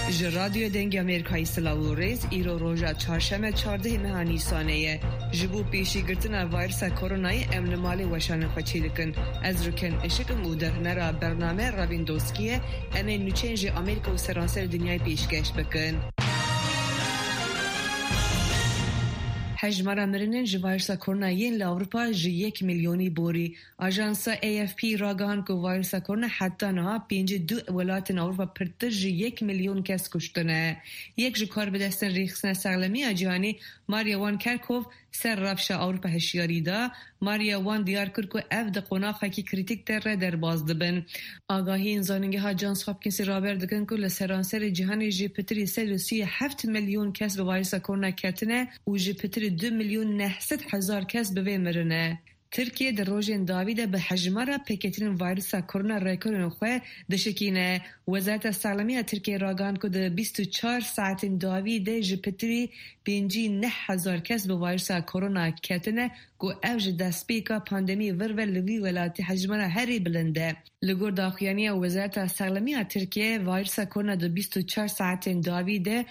رادیو دنگ امریکایی سلاوریز ایرو روژا چهارشنبه 14 ماه نیسانه جبو پیشی گرتن ویروس کرونای امن مالی وشان خوچی دکن از رکن اشکم او در نرا برنامه رابین دوسکیه امن نوچنج امریکا و سرانسر دنیای پیشکش بکن. حجم مرنن ویروس کرونا ین اروپا 1 میلیونی بوری. آژانس AFP راگهان که ویروس کرونا حتی نه 52 ولایت اروپا پرتر 1 میلیون کس کشتنه. یک جکار به دست ریخسن سالمی جهانی ماریا وان کرکوف سر رفش اروپا هشیاری دا. ماریا وان دیار کرد که افد قناقه کی کریتیک در باز دبن. آگاهی انزانگی ها جانس هاپکینز رابر دکن که لسرانسر جهانی جیپتری 37 میلیون کس به ویروس کرونا کتنه و جیپتری 2 میلیون 900 هزار کس به مرنه. ترکیه در روزین داویده به حجمه پکتین ویروس کرونا رکورن خو دشکینه. وزارت سلامتی ترکیه راگان که در 24 ساعت داویده جپتری 59,000 کس به ویروس کرونا کتنه که اوج دستپیکا پاندمی ورولوی ولایت حجمه هری بلنده. لگور داخیانی وزارت سلامتی ترکیه ویروس کرونا در 24 ساعت داویده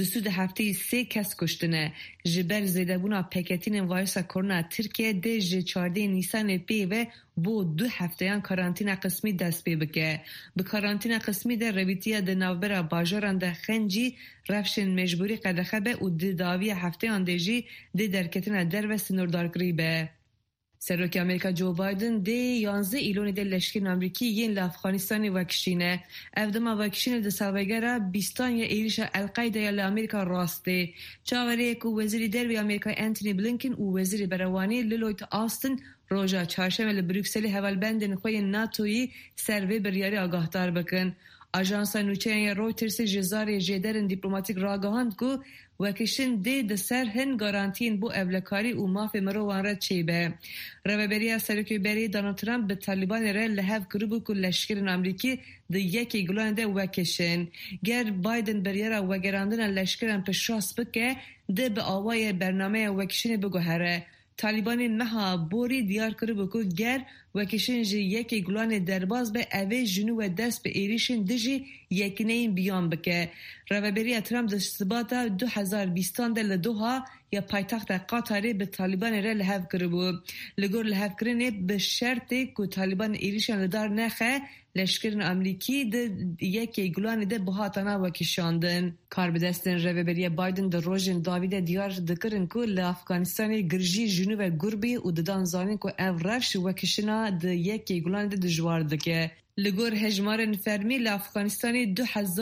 273 کس کشتنه. جبر زیدبونا پکتین ویروس کرونا ترکیه ده 14 نیسان پیوه بو 2 هفتهان کارانتین قسمی دست پی بکه. به کارانتین قسمی در رویتیا در نوبر باجاران در خنجی رفشن مجبوری قدخبه و داوی هفته آندجی ده درکتن در و سنوردارگری به. سروک امریکا جو بایدن ده 11 ایلون ده لشکر امریکی ین افغانستان وکشینه. افدما وکشینه ده سالوگره 20 یا ایریش القاعده یا امریکا راسته. چاوری که وزیر دربی امریکا انتونی بلینکن و وزیر بروانی لوید آستن روژا چهارشنبه لبروکسل هوالبند خوی ناتویی سروی بریاری آگاهدار بکن. آژانس نوچه رویترز جزار جدرن دیپلماتیک راگهاند که وکشن ده سر هن گارانتین بو اولکاری و ماف مروان را چیبه. روبری سرکی بری دونالد ترامپ به طالبان را لحف گروبو که لشکر امریکی ده یکی گلان ده وکشن. گر بایدن بریارا وگراندن لشکران پشاس بکه ده به آوای برنامه وکشن بگوهره. طالبان مها بوری دیار کرده بکو گر وکشن جی یکی گلان درباز به اوه جنو و دست به ایریشن دجی یکنین بیان بکه. روبری ترامپ در ثبات 2020 در دوها یا پایتخت قطری به طالبان را لحف کرده بود. لگور لحف کرنه به شرطی که طالبان ایریشن لدار نخه لشکرین امریکی ده یکی گلان ده بهاتانا وکشاندن. کار به دستن روبری بایدن در روژن داویده دیار دکرن که لافغانستان گرژی جنوب گربی و ددان زانین که افرش وکشنا ده یکی گلان ده دجوار دکه. لگور هجمارن فرمی لافغانستان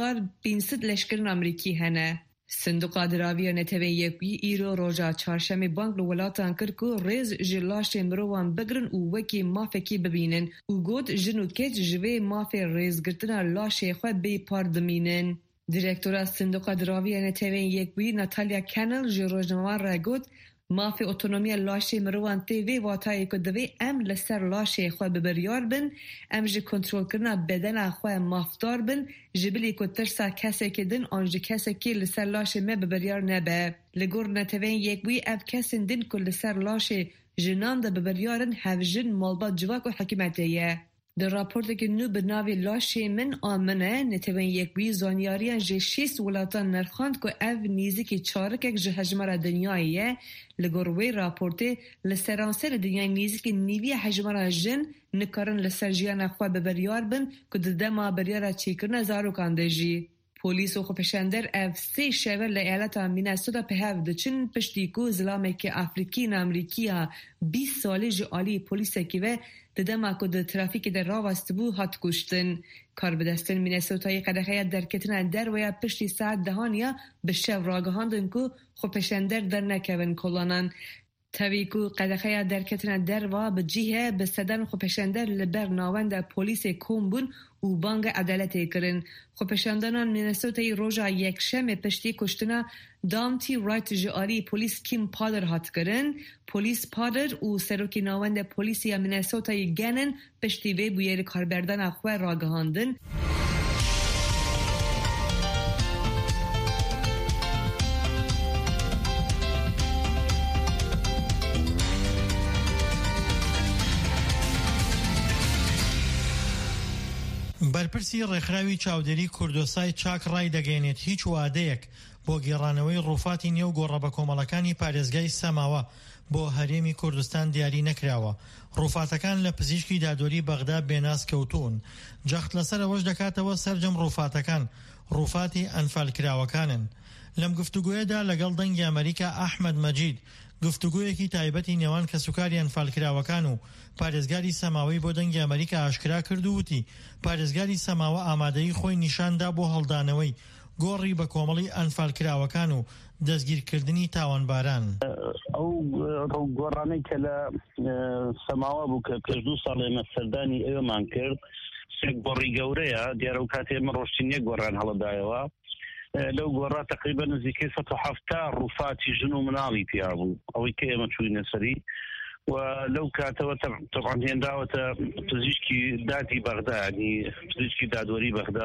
2500 لشکرین امریکی هنه. صندوق دراوی نتوی یکی ایرو روژا چهارشنبه بانک لولاتان کرد که ریز جلاش مروان بگرن و وکی مافکی ببینن و گود جنو کج جوی ماف ریز گرتن لاش خو بی پار دمینن. دیرکتورا صندوق دراوی نتوی یکی ناتالیا کنل جروجنوان را گود مافی اتونومی لاشه مروان تیوی واتایی که دوی ام لسر لاشه خواه ببریار بن ام جی کنترول کرنا بدن خواه مافدار بن جبلی که ترسا کسی که دن آنجی کسی که لسر لاشه ما ببریار نبه. لگور نتوین یک بوی اب کسی دن که لسر لاشه جنان ده ببریارن هفجن مالبات جواک و حکمتیه. در راپورت که نو به ناوی لاشه من آمنه نتوین یک بی زانیاریان جه 6 ولاتان نرخاند که او نیزی که چارک اک جه حجمه دنیاییه. لگروی راپورت لسرانسر دنیای نیزی که نیوی حجمه جن نکارن لسر جیان خواه ببریار بن که دما بریار چی کرنه زارو کانده جی. پولیس و خوپشندر اف 3 شهر لایالت میناسوتا په هف د چین پشتی کو زلامه که افریقی امریکا 20 ساله جالی پلیس کی و ددما کو د ترافیک در راوست بو هات کشتن. کار به دستن میناسوتای قدخه در کتن در و یا پشتی ساعت دهانیا به شب راگهاندن کو خوپشندر در نکون کلانن. تاویکو قدخه در کتن در و به جیه به صدن خوپشندر لبر ناوند پلیس کومبون و بانگ عدالت کرن. خوپشندانان میناسوتای روژا یک شم پشتی کشتنا دامتی رایت جاری پلیس کیم پادر هات کرن. پلیس پادر و سروکی ناوند پلیسی میناسوتای گنن پشتی وی بویر کاربردان اخوه راگهاندن. بەرپرسی ڕێکخراوی چاودێری کوردۆسای چاک ڕای دەگەێنێت هیچ وادەیەک بۆ گێڕانەوەی ڕووفاتی نێو گۆڕە بە کۆمەڵەکانی پارێزگای سەماوە بۆ هەرێمی کوردستان دیاری نەکراوە. ڕووفاتەکان لە پزیشکی دادوەری بەغدا بێناس کەوتون. جەخت لەسەر ئەوەش دەکاتەوە سەرجەم ڕووفاتەکان ڕووفاتی ئەنفالکراوەکانن. لەم گفتوگویەدا لەگەڵ دەنگی ئەمریکا ئەحمەد مەجید گفتوگویەکی تایبەتی نێوان کەسوکاری ئەنفالکراوەکان و پارێزگاری سەماوەی بۆ دەنگی ئەمریکا ئاشکرا کرد و وتی پارێزگاری سەماوە ئامادەیی خۆی نیشاندا بۆ هەڵدانەوەی گۆڕی بە کۆمەڵی ئەنفالکراوەکان و دەستگیرکردنی تاوانباران. ئەو ڕووگۆڕانەی کە لە سەماوە بوو کە پێش 2 ساڵ ئێمە سەردانی ئێوەمان کرد گۆڕی گەورەیە دیارە و کاتێ ئێمە ڕۆشتین یەک گۆڕان هەڵەدایەوە. لەو گۆڕا تقریبا نزیکەی 170 ڕووفاتی ژن و مناڵی تیا بوو ئەوەی کە ئێمە چووینە سەری و لەو کاتەوە تەبعاً هێنداوەتە پزیشکی دادی بەغدا ینی پزیشکی دادوەری بەغدا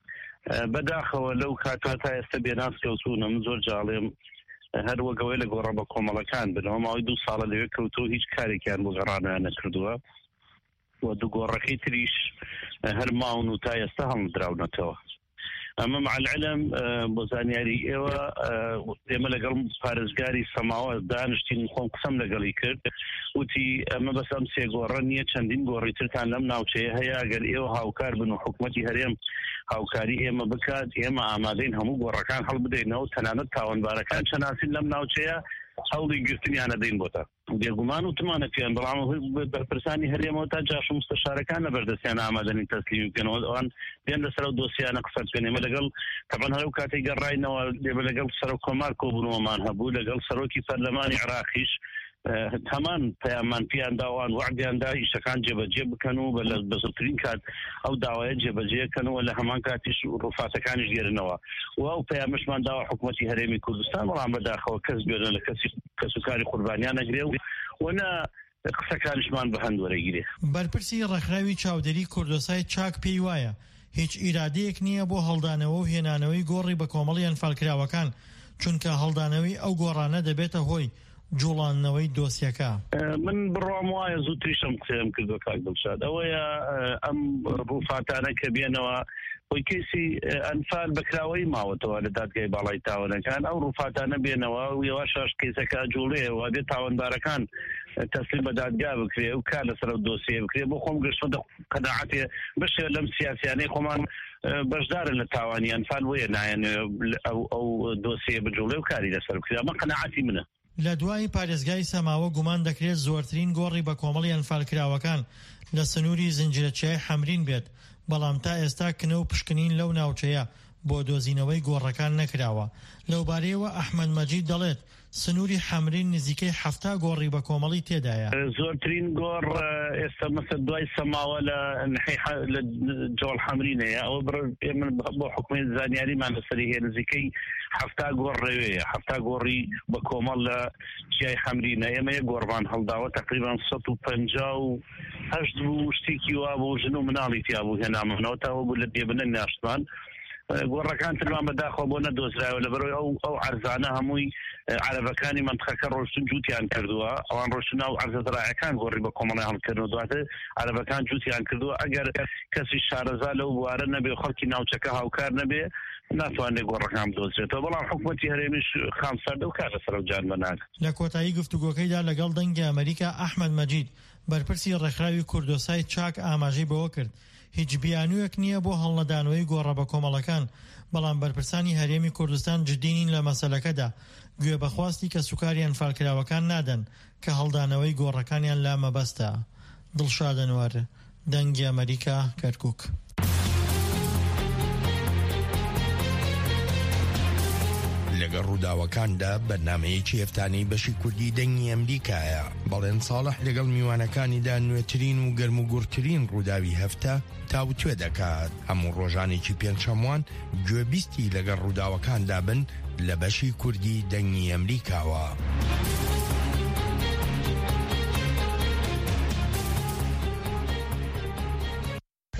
بەداخەوە لەو کاتە تا ئێستا بێناس کەوتوونە. من زۆر جاڵێم هەر وەگەوەی لە گۆڕە بە کۆمەڵەکان بنەوە ماوەی 2 ساڵە لەوێ کەوتووە هیچ کارێکیان بۆ گەڕانیان نەکردووە و دوو گۆڕەکەی تریش هەر ماون و تا ئێستا هەڵدراونەتەوە. ئەمە مع العلم بۆ زانیاری ئێوە ئێمە لەگەڵ پارێزگاری سەماوە دانیشتین خۆم قسەم لەگەڵی کرد وتی ئەمە بەس ئەم سێ گۆڕە نییە چەندین گۆڕی ترتان لەم ناوچەیە هەیە ئەگەر ئێوە هاوکار بن و حکوومەتی هەرێم هاوکاری ئێمە بکات ئێمە ئامادەین هەموو گۆڕەکان هەڵبدەینەوە تەنانەت تاوانبارەکان چەناسین لەم ناوچەیە هەوڵی گرتنیان نەدەین بۆتە بێگومان وتمانە پێیان بەڵام بەرپرسانی هەرێمەوە تا جاش و مستەشارەکان لە بەردەستیان ئامادەنین تەسلیم بکەنەوە ئەوان دێن لەسەر ئەو دۆسیانە قسە بکەن. ئێمە لەگەڵ تەبەن هەرو کاتێک گەڕاینەوە لەگەڵ سەرۆک کۆمار کۆبوونەوەمان هەبوو لەگەڵ سەرۆکی پەرلەمانی عێراقیش هەمان پەیامان پیان داوان وعدیاندا ئیشەکان جێبەجێ بکەن و بە زووترین کات ئەو داوایە جێبەجێکەنەوە لە هەمان کاتیش ڕووفاتەکانیش گێرنەوە و ئەو پەیامشمان داوە حکوومەتی هەرێمی کوردستان بەڵام بەداخەوە کەس گوێنە لە کەسوکاری قوربانیان نەگرێ و نە قسەکانیشمان بە هەند وەرەگیرێ. بەرپرسی ڕێکخراوی چاودێری کوردۆسای چاک پێی وایە هیچ ئیرادەیەک نییە بۆ هەڵدانەوە و هێنانەوەی گۆڕی بە کۆمەڵی ئەنفالکراوەکان چونکە هەڵدانەوەی ئەو گۆڕانە دەبێتە هۆی جوڵانەوەی دۆسیەکە. من بڕوام وایە زووتریشم قسەم کردو کاک دڵشاد ئەوەیە ئەم ڕووفاتانە کە بێنەوە بۆی کەسی ئەنفال بەکراوەی ماوەتەوە لە دادگای باڵای تاوانەکان ئەو ڕووفاتانە بێنەوە و یەواشاش کەسەکە جوڵێ و بێت تاوانبارەکان تەسلیم بە دادگا بکرێ و کار لەسەر ئەو دۆسیە بکرێ بۆ خۆم گەشتە قەناعەتێ بەشێ لەم سیاسیانەی خۆمان بەشدارن لە تاوانی ئەنفال وەیە نایەن ئەو دۆسیە بجوڵێ و کاری لەسەر بکرێ. ئەمە قەناعەتی منە. لە دوای پارێزگای سەماوە گومان دەکرێت زۆرترین گۆڕی بە کۆمەڵی ئەنفالکراوەکان لە سنووری زنجیرەچیای حەمرین بێت بەڵام تا ئێستا کنە و پشکنین لەو ناوچەیە بۆ دۆزینەوەی گۆڕەکان نەکراوە. لەوبارەیەوە ئەحمەد مەجید دەڵێت سنووری حەمرین نزیکەی 7 گۆڕی بە کۆمەڵی تێدایە. زۆرترین گۆڕ ئێستا مەسەر دوای سەماوە لە جۆڵ حەمرینەیە ئەوە ئێمە بۆ حکومەت زانیاریمان لەسەری هەیە نزیکەی 7 گۆڕ ڕێوەیە 7 گۆڕی بە کۆمەڵ لە جیای حەمرینە. ئێمە یەک گۆڕمان هەڵداوە تقریبا 158 بوو شتێکی وا بۆ ژن و مناڵی تیا بوو هێنامەوە تاوە بوو لە بێبنە ناشتمان گۆڕەکان ترمان بەداخەوە بۆ نەدۆزرایەوە لەبەرەوەی ئەو عەرزانە هەمووی عەرەبەکانی منتخەکە ڕۆشتن جووتیان کردووە ئەوان ڕۆشتن ناو عەرزە زراعیەکان گۆڕی بە کۆمەڵی هەڵکردنەوە دواتر عەرەبەکان جووتیان کردووە ئەگەر کەسی شارەزا لەو بوارە نەبێ خەڵکی ناوچەکە هاوکار نەبێ ناتوانێت گۆڕەکان بدۆزرێتەوە بەڵام حکوومەتی هەرێمیش خامسەردە و کار لەسەر ئەو جانبە ناکات. لە کۆتایی گفتوگۆکەیدا لەگەڵ دەنگی ئەمریکا ئەحمەد مەجید بەرپرسی ڕێکخراوی کوردۆسای چاک ئاماژەی بەوە کرد هیچ بیانوویەک نییە بۆ هەڵنەدانەوەی گۆڕە بە کۆمەڵەکان بەڵام بەرپرسانی هەرێمی کوردستان جددینین لە مەسەلەکەدا گوێ بەخواستی کە سوکاری ئەنفالکراوەکان نادەن کە هەڵدانەوەی گۆڕەکانیان لا مەبەستە. دڵشاد ئەنوەر دەنگی ئەمریکا کەرکووک. لەگەڵ ڕووداوەکاندا بەرنامەیەکی هەفتانەی بەشی کوردی دەنگی ئەمریکایە. بەڵێن ساڵح لەگەڵ میوانەکانیدا نوێترین و گەرم و گورترین ڕووداوی هەفتە تاوتوێ دەکات. هەموو ڕۆژانێکی پێنجشەموان گوێبیستی لەگەڵ ڕووداوەکاندا بن لە بەشی کوردی دەنگی ئەمریکاوە.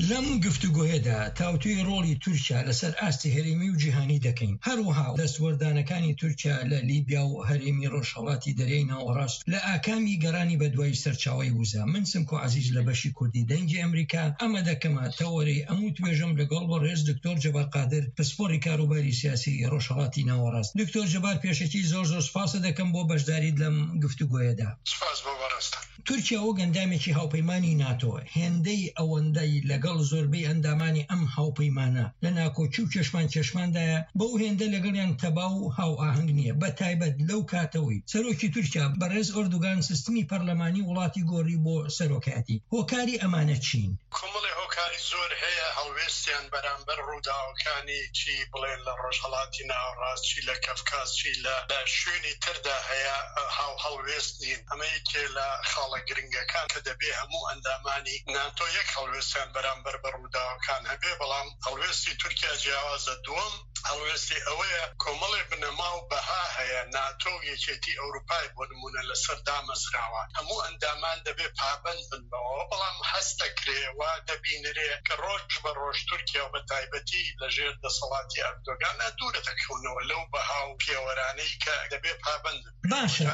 لەم گفتوگۆیەدا تاوتوی ڕۆڵی تورکیا لەسەر ئاستی هەرێمی و جیهانی دەکەین. هەروەها دەستوەردانەکانی تورکیا لە لیبیا و هەرێمی ڕۆژهەڵاتی دەریای ناوەڕاست لە ئاکامی گەڕانی بەدوای سەرچاوی وزە. من سمکۆ عەزیز لە بەشی کوردی دەنگی ئەمریکا ئەمە دەکەمە تەوەری ئەموو توێژەم لەگەڵ بە ڕێز دکتۆر جەبار قادر پسپۆڕی کاروباری سیاسی ڕۆژهەڵاتی ناوەڕاست. دکتۆر جەبار پێشەکی زۆر سوپاسە دەکەم بۆ بەشداریت لەم گفتوگۆیەدا. سپاس بۆ بەڕاستە. تورکیا وەک ئەندامێکی هاوپەیمانی ناتۆ هێندەی ئەوەندەی لەگەڵ زۆربەی ئەندامانی ئەم هاوپەیمانە لە ناکۆچی و کێشماندایە بەو هێندە لەگەڵیان تەباو و هاو ئاهەنگ نییە. بە تایبەت لەو کاتەوەی سەرۆکی تورکیا بەڕێز ئۆردوگان سیستمی پەرلەمانی وڵاتی گۆڕی بۆ سەرۆکایەتی. هۆکاری ئەمانە چین؟ کۆمەڵی هۆکاری زۆر هەیە هەڵوێستیان بەرامبەر ڕووداوەکانی چی بڵێن لە ڕۆژهەڵاتی ناوەڕاست، چی لە کەفکاس، چی لە شوێنی تردا هەیە هەڵوێست نین. ئەمە یەکێ لە خاڵە گرنگەکان کە دەبێ هەموو ئەندامانی ناتۆ یەک هەڵوێستیان بەرامبەر بە ڕووداوەکان هەبێ. بەڵام هەڵوێستی تورکیا جیاوازە. دووەم هەڵوێستی ئەوەیە کۆمەڵێک بنەما و بەها هەیە. ناتۆ یەکێتی ئەوروپای بۆ نمونە لەسەر دامەزراوە. هەموو ئەندامان دەبێ پابەند بن بەوە. بەڵام هەست دەکرێەوە دەبینرێ کە ڕۆژ بە ڕۆژ تورکیا و بە تایبەتی لەژێر دەسەڵاتی ئەردۆگانە دوورە دەکەونەوە لەو بەها و پێوەرانەی کە دەبێ پابەند بن. باشە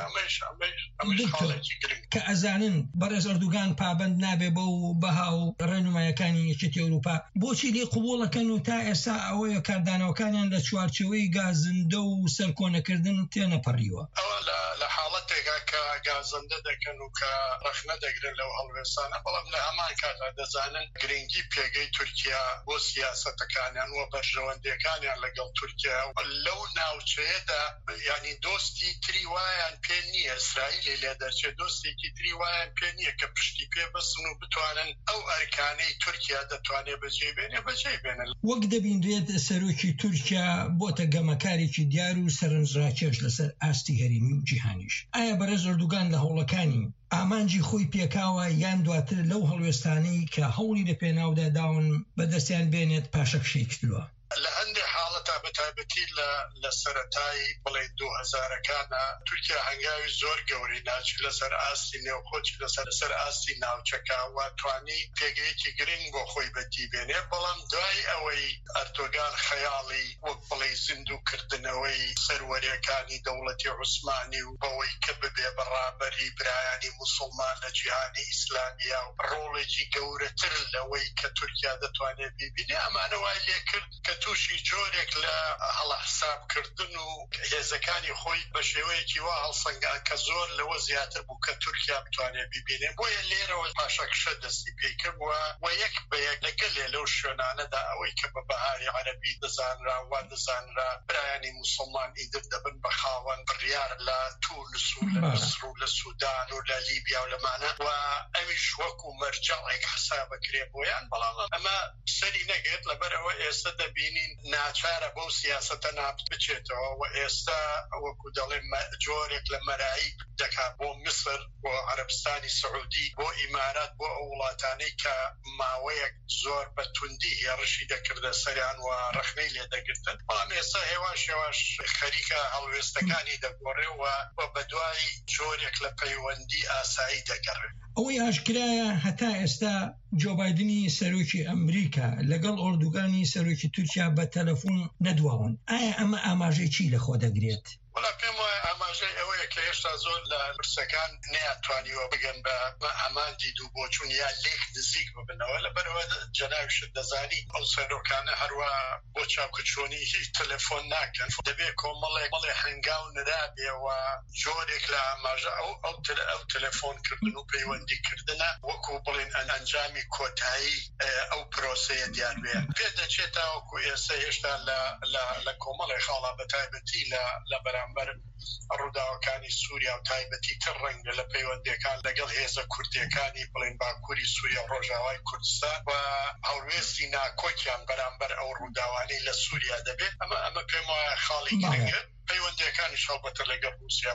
کە ئەزانن بەڕێز ئەردوگان پابەند نابێ بەو بەها و ڕێنمایەکانی یەکێتی ئەوروپا، بۆچی لێ قبوڵەکەن و تا ئێستا ئەوەیە کاردانەوەکانیان لە چوارچێوەی گازندە و سەرکۆنەکردن تێنەپەڕیوە؟ ئەوە لە حاڵەتێکا کە گازندە دەکەن و کە ڕەخنە دەگرن لەو هەڵوێستانە. بەڵام لە هەمان کاتا دەزانن گرنگی پێگەی تورکیا بۆ سیاسەتەکانیان و بەرژەوەندەکانیان لەگەڵ تورکیا لەو ناوچەیەدا ینی دۆستی تری وایان پێ نییە. ئیسرائیلی لێ دەرچێت دۆستێکی تری وایان پێ نییە کە پشتی پێ بەسن و بتوانن ئەو ئەرکانەی تورکیا دەتوانێت بەجێبێنێ بەجێبێنن. وەک دەبیندرێت سەرۆکی تورکیا بۆتە گەمەکارێکی دیار و سەرنجڕاکێش لەسەر ئاستی هەرێمی و جیهانیش. ئایا بەڕێز ئەردوگان لە هەوڵەکانی ئامانجی خۆی پێکاوە یان دواتر لەو هەڵوێستانەی کە هەوڵی لە پێناودا داون بەدەستیان بێنێت پاشەکشەی کردووە؟ لە هەندێک حاڵەتا بەتایبەتی لە سەرەتای بڵێ 2000ەکانە تورکیا هەنگاوی زۆر گەوری ناچی لەسەر ئاستی نێوخۆچی لەسەر ئاستی ناوچەکە و توانی پێگەیەکی گرنگ بۆ خۆی بەدی بێنێ. بەڵام دوای ئەوەی ئەردۆگان خەیاڵی وەک بڵێ زیندووکردنەوەی سەروەریەکانی دەوڵەتی عوسمانی و بەوەی کە ببێ بەڕابەری برایانی موسڵمان لە جیهانی ئیسلامیا و ڕۆڵێکی گەورەتر لەوەی کە تورکیا دەتوانێت بیبینێ، ئەمانە وای لێ کرد کە تووشی جۆرێک لە هەڵە حسابکردن و هێزەکانی خۆی بە شێوەیەکی وا هەڵسەنگان کە زۆر لەوە زیاتر بوو کە تورکیا بتوانێت بیبینێ. بۆیە لێرەوە پاشەکشە دەستی پێی کرد و یەک بە یەک لەگەلێ لەو شوێنانەدا ئەوەی کە بە بەهاری عەرەبی دەزانرا وا دەزانرا برایانی موسڵمان ئیدر دەبن بە خاوەن بڕیار لە تونس و لە مەسر و لە سوودان و لە لیبیا و لەمانە و ئەویش وەکو مەرجەڵێک حسابەکرێ بۆیان. بەڵام ئەمە سەری نەگرێت لەبەرەوە ئێستا دەبینین ناچارە بەو سیاسەتە نابت بچێتەوە و ئێستا وەکو دەڵێن جۆرێک لە مەرایی دەکات بۆ میسر، بۆ عەرەبستانی سعودی، بۆ ئیمارات، بۆ ئەو وڵاتانەی کە ماوەیەک زۆر بە توندی هێڕشی دەکردە سەریان و ڕەخنەی لێ دەگرتن. بەڵام ئێستا هێواش خەریکە هەڵوێستەکانی دەگۆڕێ و بەدوای جۆرێک لە پەیوەندی ئاسایی دەگەڕێت. ئەوەی ئاشکرایە هەتا ئێستا جۆ بایدنی سەرۆکی ئەمریکا لەگەڵ ئۆردوگانی سەرۆکی تورکیا بە تەلەفۆن نەدواون. ئایا ئەمە ئاماژەی لە خۆ دەگرێت؟ وڵا پێم وایە ئاماژەی ئەوەیە کە هێشتا زۆر لە پرسەکان نەیانتوانیوە بگەن بە ئەمان دید و بۆچوون یا لێک نزیک ببنەوە. لەبەرەوە جەناویشت دەزانی ئەو سەرۆکانە هەروە بۆ چاوکەچۆنی هیچ تەلەفۆن ناکەن. دەبێت کۆمەڵێک هەنگاو نرابێەوە جۆرێک لە ئاماژە ئەو تەلەفۆنکردن و پەیوەندیکردنە وەکو بڵێن ئەنجامی کۆتایی ئەو پرۆسەیە دیار بێ. پێ دەچێتە وەکو ئێستا هێشتا لە کۆمەڵی خاڵا بەتایبەتی لە بەرامبەر ڕووداوەکانی سووریا و تایبەتی تر ڕەنگە لە پەیوەندیەکان لەگەڵ هێزە کوردیەکانی بڵێن باکووری سووریا و ڕۆژاوای کوردستان و هەڵوێستی ناکۆکیان بەرامبەر ئەو ڕووداوانەی لە سووریا دەبێت. ئەمە پێم وایە خاڵی گرنگە. پەیوەندیەکانی شەڵبەتە لەگەڵ رووسیا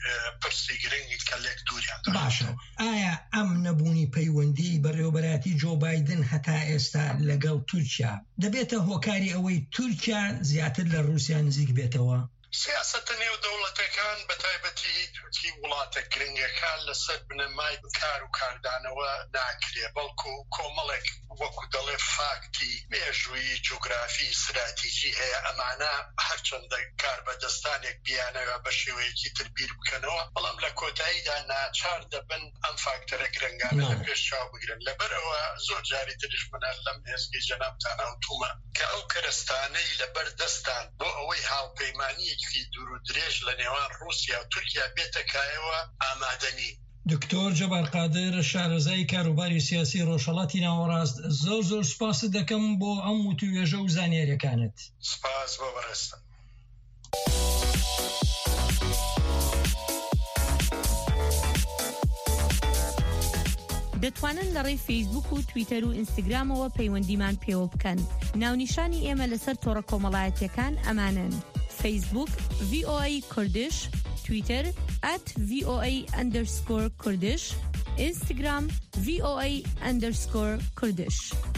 پرسی گرنگی کە لێک دووریان. باشە، ئایا ئەم نەبوونی پەیوەندی بەڕێوەبەراتی جۆ بایدن هەتا ئێستا لەگەڵ تورکیا دەبێتە هۆکاری ئەوەی تورکیا زیاتر لە رووسیا نزیک بێتەوە؟ سیاسەتە نێو دەوڵەتەکان بەتایبەتی وڵاتە گرنگەکان لەسەر بنەمای کار و کاردانەوە ناکرێ، بەڵکو کۆمەڵێک وەکو دەڵێ فاکتی مێژووی جوگرافی استراتیژی هەیە. ئەمانە هەرچەندە کار بەدەستانێک بیانەوە بە شێوەیەکی تر بیر بکەنەوە، بەڵام لە کۆتاییدا ناچار دەبن ئەم فاکتەرە گرنگانە لە پێش چاو بگرن. لەبەرەوە زۆر جاری تریش منە لەم هێزگی جەنابتان ئەوتومە کە ئەو کەرەستانەی لەبەر دەستان بۆ ئەوەی هاوپەیمانیەکی دوور و درێژ لە نێوان رووسیا و تورکیا بێتەکایەوە ئامادە نین. دکتۆر جەبار قادر، شارەزای کاروباری سیاسی ڕۆژهەڵاتی ناوەڕاست، زۆر سوپاس دەکەم بۆ ئەم وتووێژە و زانیاریەکانت. سپاس بۆ بەڕێستم. دەتوانن لە ڕێی فەیسبوک و تویتەر و ئینستاگرامەوە پەیوەندیمان پێوە بکەن. ناونیشانی ئێمە لەسەر تۆڕە کۆمەڵایەتیەکان ئەمانن: فەیسبوک VOA کوردش، تویتر @VOA_کوردش، ئینستاگرام VOA_کوردش.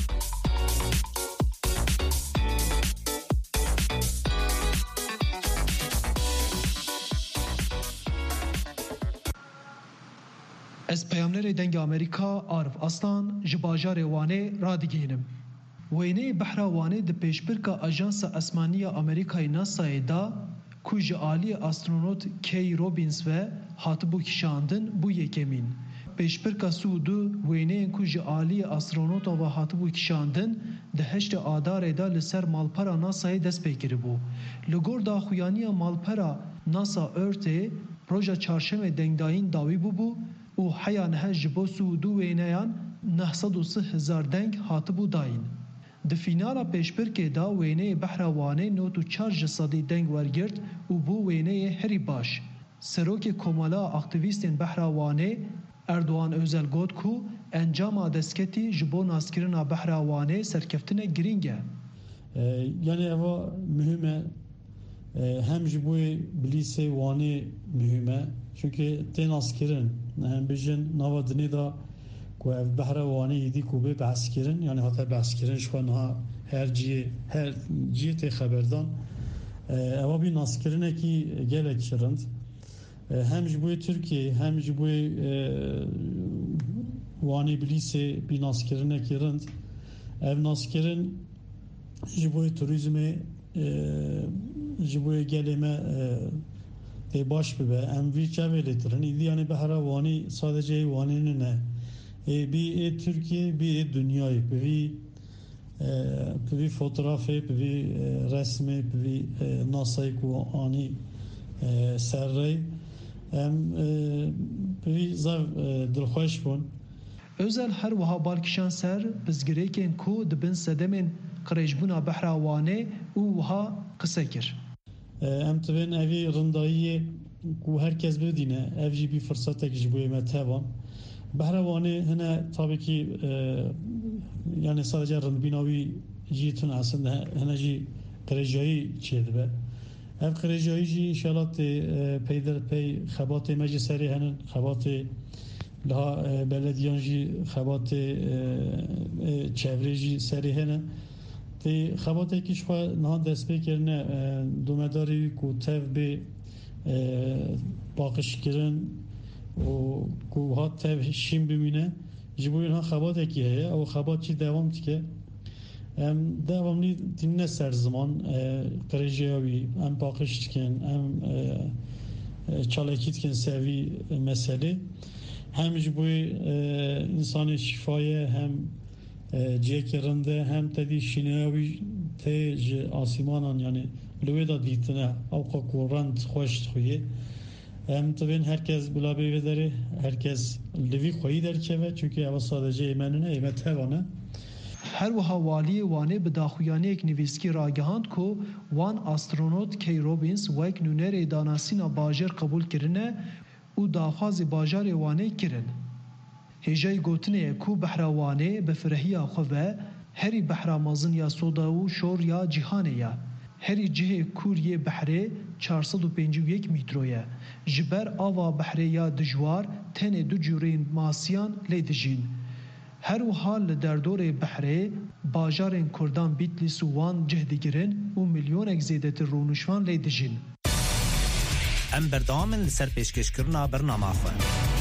Ez peyamnerê dengê Amerîka Arif Aslan ji bajarê Wanê radigihînim. Wêneyê behra Wanê di pêşbirka Ajansa Esmaniya Amerîkayê NASAyê da ku ji aliyê astronot Kay Robbins ve hatibû kişandin bû yekemîn. Pêşbirka Sûdû wêneyên ku ji aliyê astronota ve hatibû kişandin di 8 Adarê da li ser malpera NASAyê dest pê kiribû. Li gor daxuyaniya malpera NASA Earthê proja çarşemê dengdayîn dawî bûbû û heya nehe ji bo Sûdû wêneyan 930,000 deng hatibû dayîn. Di fînala pêşbirkê da wêneyê behra Wanê 94 ji sedî deng wergirt û bû wêneyê herî baş. Serokê Komala aktivîstên behra Wanê Erdoğan Özel got ku encama destsketî ji bo naskirina behra Wanê serkeftinek girîng e. Yani eva mühim e. Hem ji bo bilîsê Wanê mühim e. Çünkü tê naskirin hem bijin nava dinê da ku ev behra Wanê yedî ku bê behskirin, yani hata behskirin ji xwe niha her ciyê tê xeberdan. Eva bî naskirinekî gelek şirind. Hem ji bo Tirkiye hem ji bo Wanê bilîsê bî naskirinekî rind. Ev naskirin ji bo turizmê ji bo gelê me tê baş bibe. Em vî çavê lêtirin. Îdî yani behra Wanê sadece Wanê ne. Bî Türkiye bî dünyayê pivî fotoğrafê, pivî resmê, pivî nasayê ku anî serrey em pivî zev dilxweş bûn. Özel her wiha balkişan ser bizgirêkên ku dibin sedemên qirêjbûna behra Wanê û wiha qise kir. Em tibên evî rindayiyê ku herkes bidîne, ev jî bî fırsatek ji bo me tevan. Behra Wanê hine tabii ki yani sadece rindbîna wî jî tune aslında hine jî qirêjayî çê dibe. Ev qirêjayî jî inşallah tê pey xebatê me ji serê henin, xebatê liha belediyan jî xebatê çevrê jî serê hene. Tê xebatekî ji xwe niha destpêkirine domedarê wî ku tev bê paqijkirin û ku hat tev şîn bimîne ji bo wî xebatekî heye, ew xebat jî devam dike. Em devamlî tîne ser ziman qirêjeya wî em paqij dikin, em çalekî dikin ser vî meselê. Hem ji bo insanê şîfaye hem ciyekê rind e hem tedî şîneya wî tê ji asîmanan yani li wê da dîtine ew xwe ku rend xweş dixuye. Em tibên herkes bila bê vê derê herkes li vî xweyî derkeve çünkü ev sadece êmenine ême tevan e. Her wiha waliyê Wanê bi daxuyaniyek nivîskî ragihand ku wan astronot Kay Robbins wek nûnerê danasîna bajar qebûl kirine û daxwazê bajarê Wanê kirin. Hêjayî gotinê ye ku behra Wanê bi firehiya xwe ve herî behra mezin ya soda û şor ya cîhanê ye. Herî cihê kûriyê behrê 451 mîtro ye. Ji ber ava behrê ya dijwar tenê du cûreyên masiyan lê dijîn. Her wiha li derdorê behrê bajarên Kurdan Bitlis û Wan cih digirin û milyonek zêdetir rûnişvan lê dijîn. ام بردامن لسر پیشکشکرنا برنامه خواه.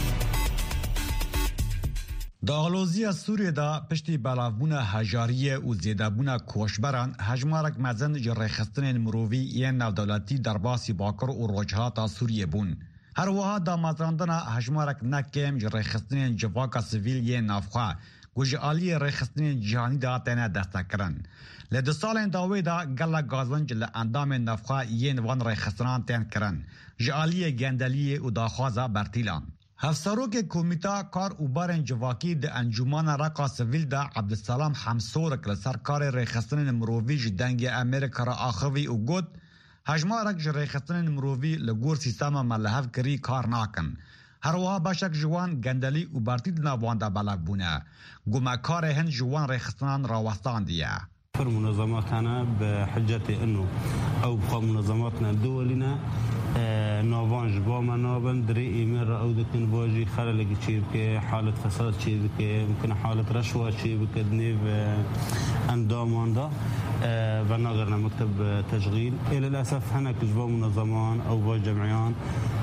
داغلوزی سوریه دا پشتی بلافبون هجاریه و زیدابون کوشبران هجمارک مزن جره خستن مرووی یه نودولتی در باسی باکر و روجهات سوریه بون. هر وها دا مزراندنا هجمارک نکیم جره خستن جواکا سویل یه نافخوا گوژالی ره خستن جهانی دا تنه دسته کرن. لدو سالین داوی دا گلا گازنج لأندام نافخوا یه نوان ره خستنان تن کرن. جالی گندلی و داخوازا برتیلان. هفسروک کمیتا کار اوبارن جواکی ده انجمان رقا سویل ده عبدالسلام حمسورک لسر کار ریخستن مرووی جدنگ امریکا را آخوی او گود هجمارک جریخستن مرووی لگور سیستم ملحف کری کار ناکن. هر وها باشک جوان گندلی و برتید نوانده بلک بونه. گومه کار هن جوان ریخستنان راوستان دیه. فر منظماتنا بحجة انه او بقى منظماتنا الدولنا نوانج باما نابن دري ايمير او دكن باجي خلل كي حالة فساد شي بك ممكن حالة رشوة شي بك دنيف اندامان دا بناغرنا مكتب تشغيل الى الاسف هناك جبا منظمان او با جمعيان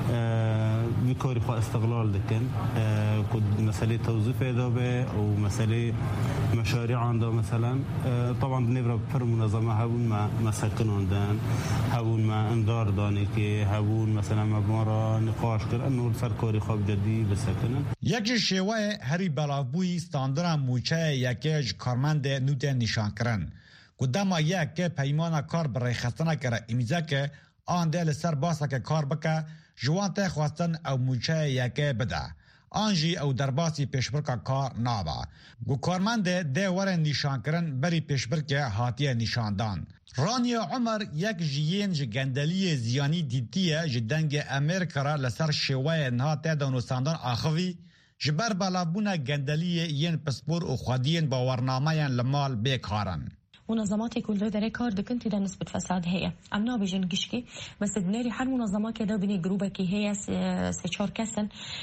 بكوري خوا استغلال دكن كود مسألة توظيف ادابه او مسألة مشاريع عنده مثلا طبعا بنبرا بفر منظمة هون ما مساكنون دان هون ما انذار داني كي هون مثلا مبمارا نقاش كر انه سركوري خواب جدي بساكنن یکی شیوه هری بلافبوی ستاندرا موچه یکیج کارمند نوده نشان کرن. قدام یک پیمان کار برای خستنه کرده امیزه که آن ده لسر باسه که کار بکه جوان ته خواستن او موچه یکی بده. آنجی او درباسی پیشبرکا کار نابا. گو کارمند ده ورن نشان کرن بری پیشبرکه هاتیه نشاندان. رانیا عمر یک جیین جگندلی زیانی دیتیه جدنگ امریکا را لسر شوای نها تیدانو ساندان آخوی جبر بلابونا گندلی ین پسپور و خودین باورنامه لمال بیکارن. منظمات كل ذلك كار دكنت ده نسبة فساد هي أمنا بيجن قشكي بس بناري حر منظمات كده بني جروبة كي هي سشار كسن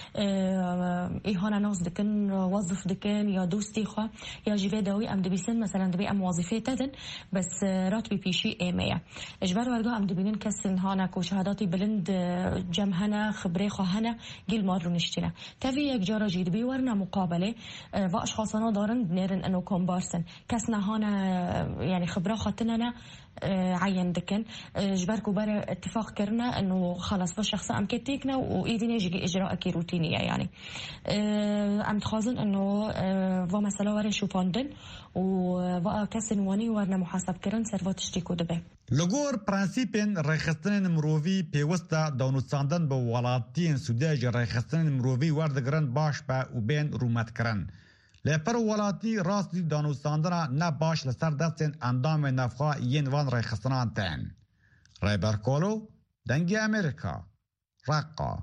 إيهانا ناس دكن وظف دكن يا دوستي خا يا جيفي داوي أم دبيسن مثلا دبي أم وظيفة تدن بس راتبي بيشي إيميا إجبار ورجع أم دبينن كسن هانك وشهاداتي بلند جمهنا خبري خاهنا جيل مارو نشتنا تبي يجارة جيد بيورنا مقابلة وأشخاصنا دارن بنارن أنو كومبارسن كسنا هانا يعني خبرة خاطننا عين دكن جبركو بر اتفاق كرنا انه خلاص بالشخص ام كتيكنا وايدينا يجي اجراء كي روتينيه يعني ام تخازن انه ومساله ورا شوفاندن وبقى كسنواني ورنا محاسب كرن سرفات اشتيكو دبه لگور پرنسیپین ریخستن مرووی پیوستا دانوستاندن به ولاتین سوداج ریخستن مرووی وردگرن باش با و بین رومت کرن لپر ولاتی راستی دانوستاندنا نه باش لسر دستین اندام نفخا ین وان ریخستنان تن. ریبرکولو دنگی امریکا رقا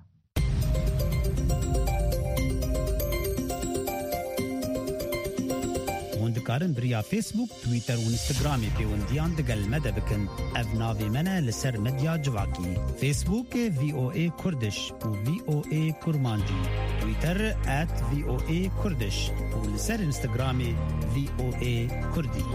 هوندکارن بریا فیسبوک، تویتر و انستگرامی پیوندیان دگل مده بکن. اف ناوی منه لسر مدیا جواکی. فیسبوک VOA کردش و VOA کرمانجی. تویتر @VOA کردش و لسر انستگرامی VOA کردی.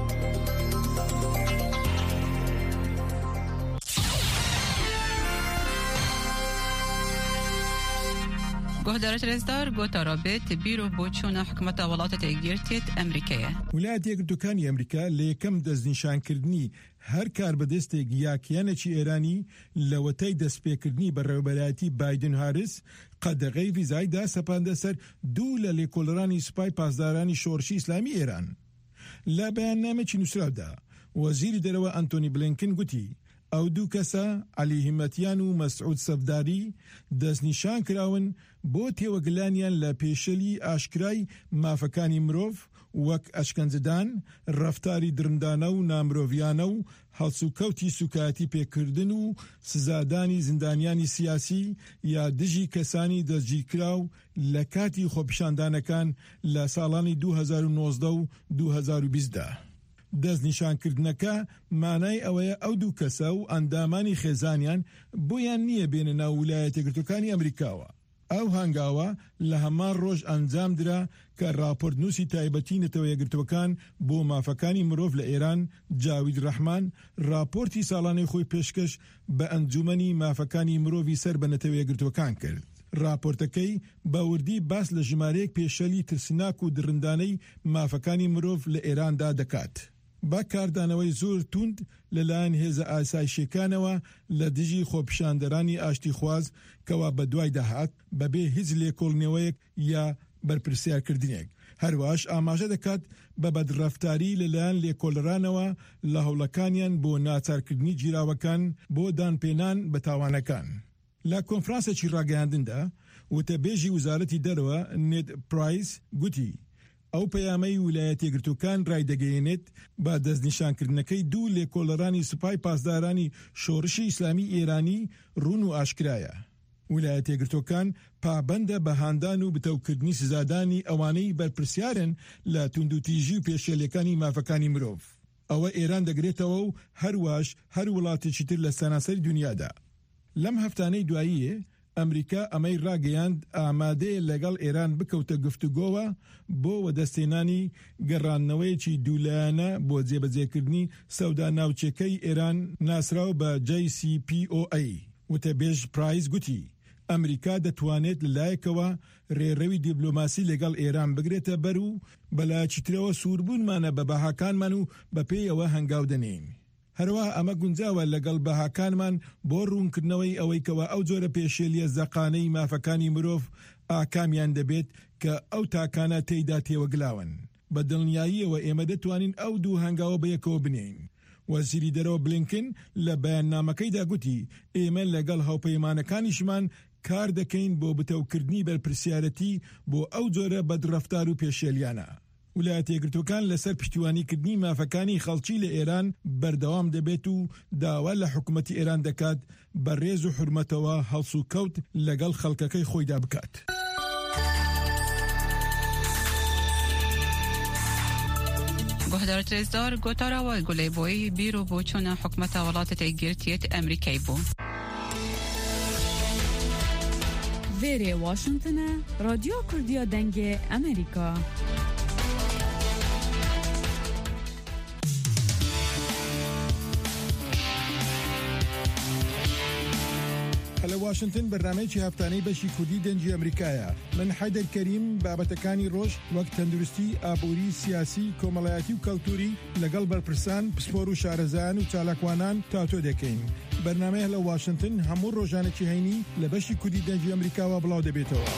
گهدارت رزدار گوتا رابط بیرو بوچون حکمت ولات تگیرتیت امریکیه. ولایت یەکگرتووەکانی ئەمریکا لە یەکەم دەستنیشانکردنی هەر کار بەدەستێک یاکیانێکی ئێرانی لەوەتای دەستپێکردنی بەڕێوەبەرایەتی بایدن هاریس قەدەغەی ڤیزایدا سەپاندە سەر دوو لە لێکۆڵەرانی سوپای پاسدارانی شۆڕشی ئیسلامی ئێران. لە بەیاننامێکی نووسراودا وەزیری دەرەوە ئەنتۆنی بلینکن گوتی ئەو دوو کەسە عەلی هیمەتیان و مەسعود سەفداری دەستنیشان کراون بۆ تێوەگلانیان لە پێشەلی ئاشکرای مافەکانی مرۆڤ وەک ئەشکەنجدان، ڕەفتاری درندانە و نامرۆڤیانە و هەڵسوکەوتی سوکایەتی پێکردن و سزادانی زیندانیانی سیاسی یا دژی کەسانی دەستگیرکراو لە کاتی خۆپیشاندانەکان لە ساڵانی 2019 و 2020دا. دەستنیشانکردنەکە مانای ئەوەیە ئەو دوو کەسە و ئەندامانی خێزانیان بۆیان نییە بێنە ناو ویلایەتە یەکگرتووەکانی ئەمریکاوە. ئەو هەنگاوە لە هەمان ڕۆژ ئەنجام درا کە راپۆرتنووسی تایبەتی نەتەوە یەکگرتوەکان بۆ مافەکانی مرۆڤ لە ئێران جاوید ڕەحمان راپۆرتی ساڵانەی خۆی پێشکەش بە ئەنجومەنی مافەکانی مرۆڤی سەر بە نەتەوە یەکگرتوەکان کرد. راپۆرتەکەی باوردی باس لە ژمارەیەک پێشەلی ترسناک و درڕندانەی مافەکانی مرۆڤ لە ئێراندا دەکات. با کاردانەوەی زۆر توند لەلایەن هێزە ئاسایشیەکانەوە لە دژی خۆپیشاندەرانی ئاشتی خواز کەوا بە دوای دەهات بەبێ هیچ لێکۆڵنەوەیەک یا بەرپرسیارکردنێک. هەروەش ئاماژە دەکات بە بەدڕەفتاری لەلایەن لێکۆڵەرانەوە لە هەوڵەکانیان بۆ ناچارکردنی جیراوەکان بۆ دانپێنان بە تاوانەکان. لە کۆنفرانسێکی ڕاگەیاندندا وتەبێژی وزارەتی دەرەوە نێد پرایس گوتی ئەو پەیامەی ویلایەتە یەکگرتووەکان ڕایدەگەیەنێت با دەستنیشانکردنەکەی دوو لێکۆڵەرانی سوپای پاسدارانی شۆڕشی ئیسلامی ئێرانی ڕوون و ئاشکرایە. ویلایەتە یەکگرتووەکان پابەندە بە هاندان و بتەوکردنی سزادانی ئەوانەی بەرپرسیارن لە توندوتیژی و پێشێلەکانی مافەکانی مرۆڤ. ئەوە ئێران دەگرێتەوە و هەروەش هەر وڵاتێکی تر لە سەرانسەری دنیادا. لەم هەفتانەی دواییە ئەمریکا ئەمەی ڕاگەیاند ئامادەیە لەگەڵ ئێران بکەوتە گفتوگۆوە بۆ وەدەستێنانی گەڕانەوەیەکی دوولایانە بۆ جێبەجێکردنی سەودا ناوچەکەی ئێران ناسراو بە JCPOA. وتەبێژ پرایس گوتی ئەمریکا دەتوانێت لەلایەکەوە ڕێڕەوی دیبلۆماسی لەگەڵ ئێران بگرێتە بەر و بەلایەکی ترەوە سووربوونمانە بە بەهاکانمان و بەپێی ئەوە هەنگاو دەنین. هەروەها ئەمە گونجاوە لەگەڵ بەهاکانمان بۆ ڕوونکردنەوەی ئەوەی کەوە ئەو جۆرە پێشێلیە زەقانەی مافەکانی مرۆڤ ئاکامیان دەبێت کە ئەو تاکانە تێیدا تێوەگلاون. بە دڵنیاییەوە ئێمە دەتوانین ئەو دوو هەنگاوە بەیەکەوە بنین. وەزیری دەرەوە بلینکن لە بەیاننامەکەیدا گوتی ئێمە لەگەڵ هاوپەیمانەکانیشمان کار دەکەین بۆ بتەوکردنی بەرپرسیارەتی بۆ ئەو جۆرە بەدڕەفتار و پێشێلیانە. ویلایەتە یەکگرتووەکان لەسەر پشتیوانیکردنی مافەکانی خەڵکی لە ئێران بەردەوام دەبێت و داوا لە حکوومەتی ئێران دەکات بە ڕێز و حرمەتەوە هەڵس و کەوت لەگەڵ خەڵکەکەی خۆیدا بکات. گۆهدارت رێزدار گۆتاراوە گولەیبۆی بیرۆ بۆ چۆنە حکوومەتە وڵاتە یەکگرتوویەت ئەمریکای بوو. Vêrê Washington'a Radyo Kurdiya Dengê Amerika. لە واشنگتن بەرنامەیەکی هەفتانەی بەشی کوردی دەنجی ئەمریکایە. من حەیدەر کەریم بابەتەکانی ڕۆژ وەک تەندروستی، ئابووری، سیاسی، کۆمەڵایەتی و کەلتوری لەگەڵ بەرپرسان، پسپۆر و شارەزایان و چالاکوانان تاتۆ دەکەین. بەرنامەیە لە واشنگتن هەموو ڕۆژانێکی هەینی لە بەشی کوردی دەنجی ئەمریکاوە بڵاو دەبێتەوە.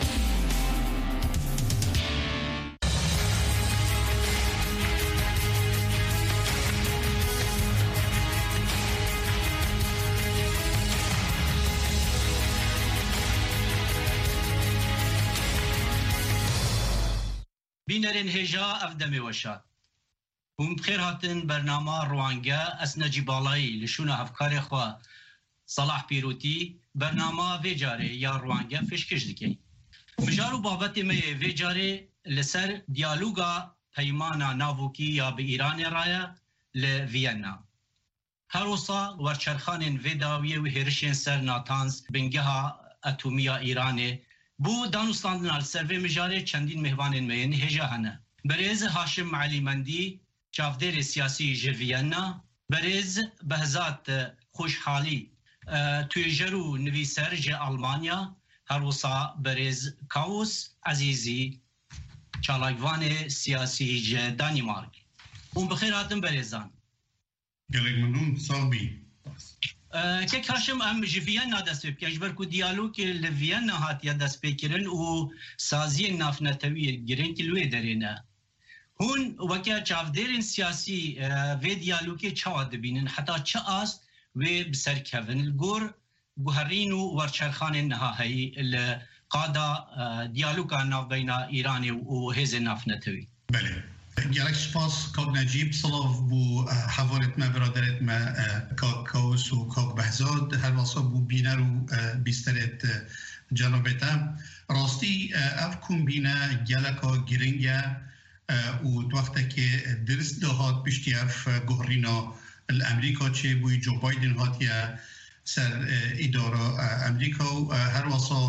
بینەرێن هێژا ئەف دەمێوەشات بووم بخێر هاتن بەرنامە ڕوانگە ئەس نەجی باڵایی لەشونە هەفکارێ خوا سەلاح پیرۆتی بەرنامە vêcarê یا ڕوانگە فشکش دکەین. بژار و بابەتێ مەیە vêcarê لەسەر دیالوگا پەیمانە ناوۆکی یا بە ئیرانê ڕایە لە ڤیەننا. هەروسا وەرچەرخانên vê dawiyê û hêrişên ser Natanz bingeha etomiya Îranê بو دانوستاندنا لسروی مجاره چندین مهوانین مین هجا هنه. برز هاشم علیمندی چافدر سیاسی جوینا برز بهزات خوشحالی تویجرو نویسر ج آلمانیا هروسا برز کاوس عزیزی چالاگوان سیاسی ج دانمارک. اون بخیر هاتم برزان. گلگ ممنون صاحبی. که کاشم ام جوینا دست بکش برکو دیالوگ لوینا هاتیا دست بکرن و سازی نافنتوی گرین کلوی درینه. هون وکه چافدرین سیاسی و دیالوگی چواد بینن حتی چه است و بسر کون الگور گوهرین و ورچرخان نهایی لقادا دیالوگا ناف بین ایران و هز نافنتوی. بله. گلک سپاس کاک نجیب صلاف بو حوالت ما برادرت ما کاک کاوس و کاک بهزاد هر واسا بو بینر و بیسترت جنابتا راستی اف کن بینه گلکا گرنگه و وقتا که درست دهات بشتی اف گهرینا الامریکا چه بوی جو بایدن هاتیه سر اداره امریکا و هر واسا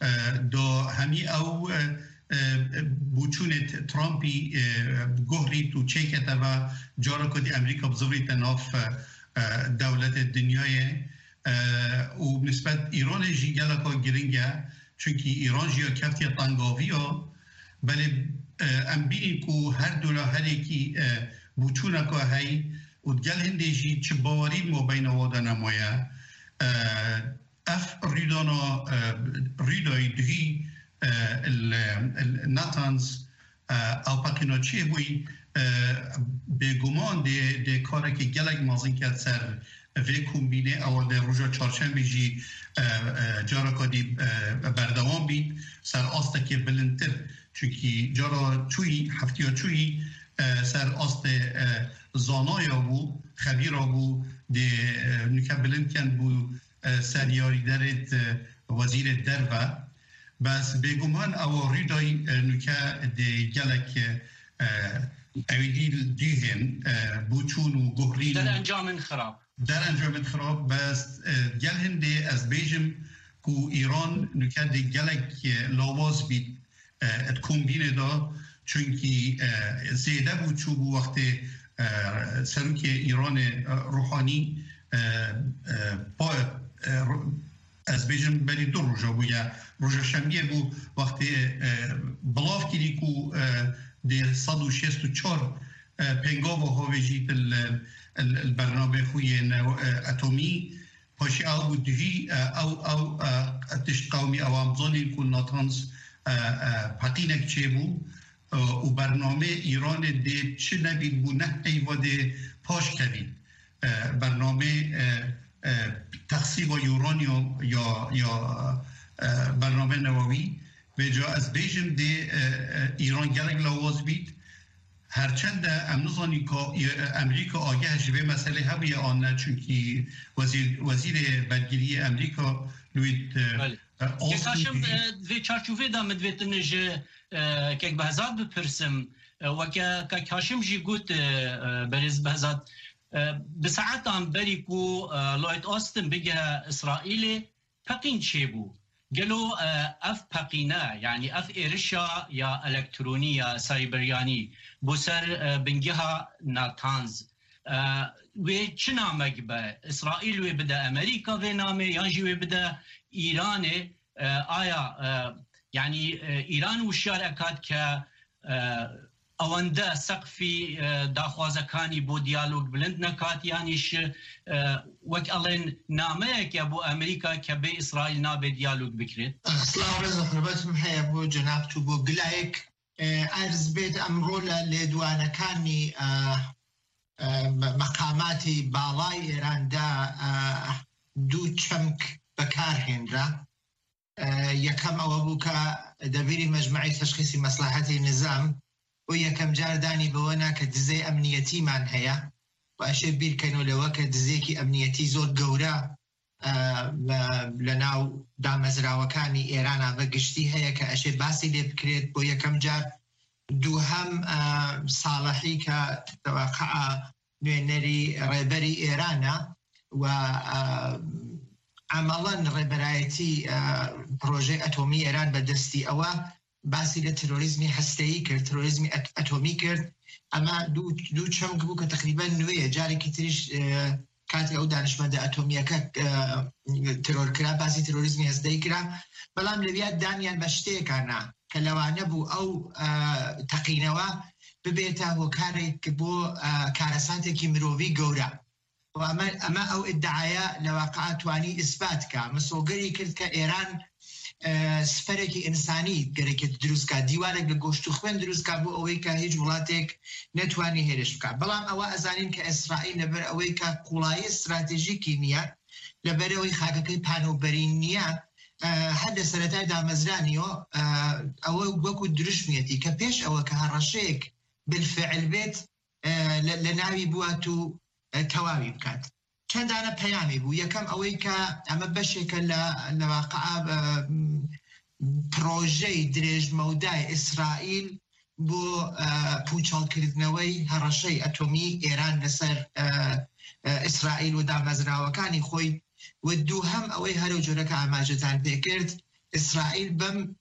دو همی او بوچونت ترامپی گهری تو چیکت و جارا کدی امریکا بزوری تناف دولت دنیای و نسبت ایران جی گلکا گرنگه چونکی ایران جیا کفتی تنگاوی ها بله ام بینیم که هر دولا هر یکی بوچونه که هی و گل هنده جی چه باوری مبین وادا نمایه اف ریدای دوی ناتانز او پاکینا چیه بوی به گمان ده کاره که گلک مازن کرد سر وی کمبینه او ده روژا چارچنبه جی جارا کدی بردوان بید سر آستا که بلندتر چونکی جارا چوی هفتی ها چوی سر آست زانایا بو خبیرا بو ده نکه بلند کن بو سریاری درت وزیر درو بس بگمان او ریدای نکه ده گلک اویدی دیهن بوچون و گهرین در انجام خراب بس گل هنده از بیجم که ایران نکه ده گلک لاواز بید اتکون بینه دا چونکی زیده بود چو بو وقت سروک ایران روحانی از بیجم بری دو روژا بو یا روژا شنبیه بو وقت بلاف کلی که ده 164 پنگاو هاویجیت البرنامه خوی اتمی پاشی او بود دوی او اتش قومی او امزانی که ناتانز پاقینک چه بو و برنامه ایران ده چه نبید بو نه ایوا ده پاش کبید برنامه تقسیم یورانیوم یا برنامه نووی به جا از بیجم ده ایران گلک لواز بید هرچند امنوزانی که امریکا آگه جبه مسئله همیه آنه چونکی وزیر بدگیری امریکا لوید کاشم وی چارچوفه دامد ویتنه جه که بهزاد بپرسم و که کاشم جی گوت بریز بهزاد بساعت هم بری کو لوید آستن بگه اسرائیل پقین چه بو قالوا اف باقينا يعني اف ايرشا يا الكتروني يا سايبرياني بوسر بنجها ناتانز وچنا مگبه اسرائيل وبدا امريكا ونامه يانجي وبدا ايران آیا يعني ايران وشاركات ك اونده سقفی داخوازکانی بو دیالوگ بلند نکات یعنیش وک الان نامه که بو امریکا که به اسرائیل نابه دیالوگ بکرد سلام رزا خربت محیا بو جناب تو بو گلایک ارز بیت امرولا لدوانکانی مقاماتی بالای ایران دا دو چمک بکار هنرا یکم او بو که دبیری مجمعی تشخیصی مصلحتی نظام و یکم جار دانی بوانا که دزی امنیتی من هیا و اشی بیر کنو لوا که دزی که امنیتی زور گورا لناو دامزراوکانی ایران و گشتی هیا که اشی باسی لی بکرید و یکم جار دو هم صالحی که توقع نوینری ریبری ایرانا و عملا ریبرایتی پروژه اتمی ایران بدستی اوه باسی له تروریزمی هسته‌ای کرد تروریزمی اتمی کرد اما دو چمک بو که تقریبا نویه جاری که تریش کاتی او دانشمند اتمیه که ترور کرا باسی تروریزمی هسته‌ای کرا بلام لبیاد دانیان بشته کرنا که لوانه بو او تقینوا ببیتا و کاری که بو کارساتی که مرووی گورا و اما او ادعایا لواقعات وانی اثبات که مسوگری کرد که ایران سفرێکی ئینسانی گەرەکێت دروستکە دیوارێک لە گۆشت و خوێن دروستکە بۆ ئەوەی کە هیچ وڵاتێک نەتوانی هێرش بکات بەڵام ئەوە ئەزانین کە ئیسرائیل لەبەر ئەوەی کە قوڵایی استراتیژیکی نییە لەبەرەوەی خاکەکەی پانۆبەری نییە هەر لە سەرەتای دامەزرانیەوە ئەوە وەکو دروشمیەتی کە پێش ئەوە کە هەڕەشەیەک بالفعل بێت لە ناوی بوات و تەواوی بکات چندانە پەیامی بوو یەکەم ئەوەی کە ئەمە بەشێکە لە واقعا پرۆژەی درێژمەودای ئیسرائیل بۆ پوچەڵکردنەوەی هەڕەشەی ئەتۆمی ئێران لەسەر ئیسرائیل و دامەزراوەکانی خۆی و دووهەم ئەوەی هەرو جۆرەکە ئاماژەتان پێکرد إسرائيل بم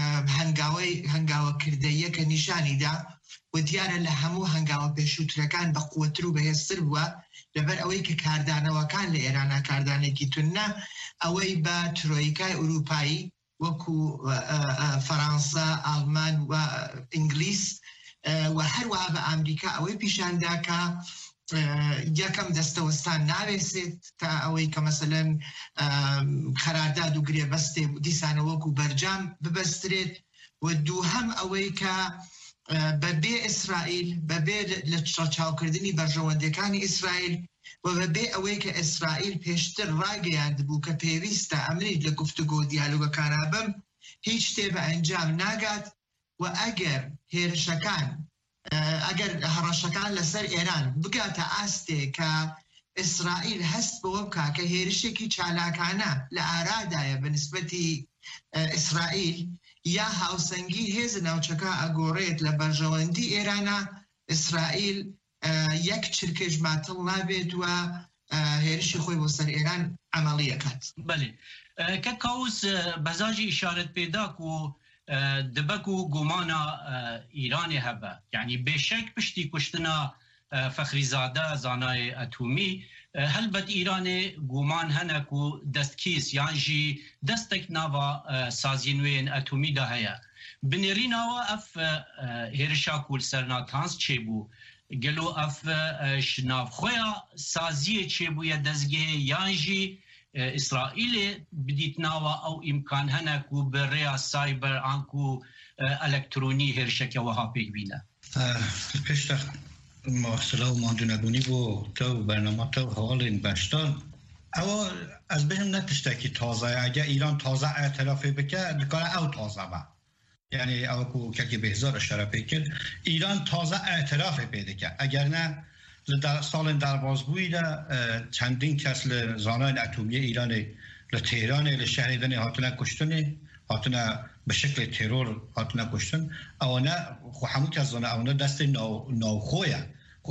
هنگاوة كردية كنشاني دا وديارة لهمو هنگاوة بيشوتركان بقوترو بهستر بوا لبر اوي كاردانا وكان لإيرانا كاردانا كيتونا اوي با ترويكاي أوروباي وكو فرنسا ألمان وإنجليز وهروها بأمريكا اوي بيشان داكا یکم دستوستان نارسید تا اوی که مثلا قرارداد و گریه بسته دیسان وکو برجام ببسترید و دوهم اوی که ببی اسرائیل ببی لچاو کردنی برجواندکانی اسرائیل و ببی اوی که اسرائیل پیشتر راگیاند بو که پیویسته امرید لگفتگو دیالوگ کارابم هیچ تیب انجام ناگد و اگر هیرشکان اگر هرشکان لسر ایران بگات آسته که اسرائیل هست بوبکا که هیرشکی چالاکانه لآرادای بنسبتی اسرائیل یا هاوسنگی هز نوچکا اگورید لبرجواندی ایرانا اسرائیل یک چرکش ماتل نابید و هیرشی خوی بسر ایران عملیه کد. بله که کاوس بزاجی اشارت پیدا کو دبکو گمانا ایرانی هبه یعنی بشک پشتی کشتنا فخریزاده زانای اتومی هلبت ایران گمان هنکو دستکیس یعنی جی دستک ناوا سازینوین اتومی ده هیا بنیریناوا اف هرشا کول سرناتانس چه بو گلو اف شناف خویا سازیه چه بو یا دزگه یعنی جی اسرائیل بدیت ناوا او امکان هنکو بریا سایبر آنکو الکترونی هرشک وها پیک بینه پشتر محصله و ماندونگونی و تو برنامه تو حوال این بشتان او از بهم نتشتکی تازه اگه ایران تازه اعترافی بکه دکاره او تازه با یعنی او که بهزار اشاره بکر ایران تازه اعترافی پیده که اگر نه در سال دربازگویی ده چندین کس لزانای اتمی ایران لتهران لشهر دنی هاتونه کشتنه هاتونه به شکل ترور هاتونه کشتن اونا خو همون که از زانه اونا دست ناوخویه خو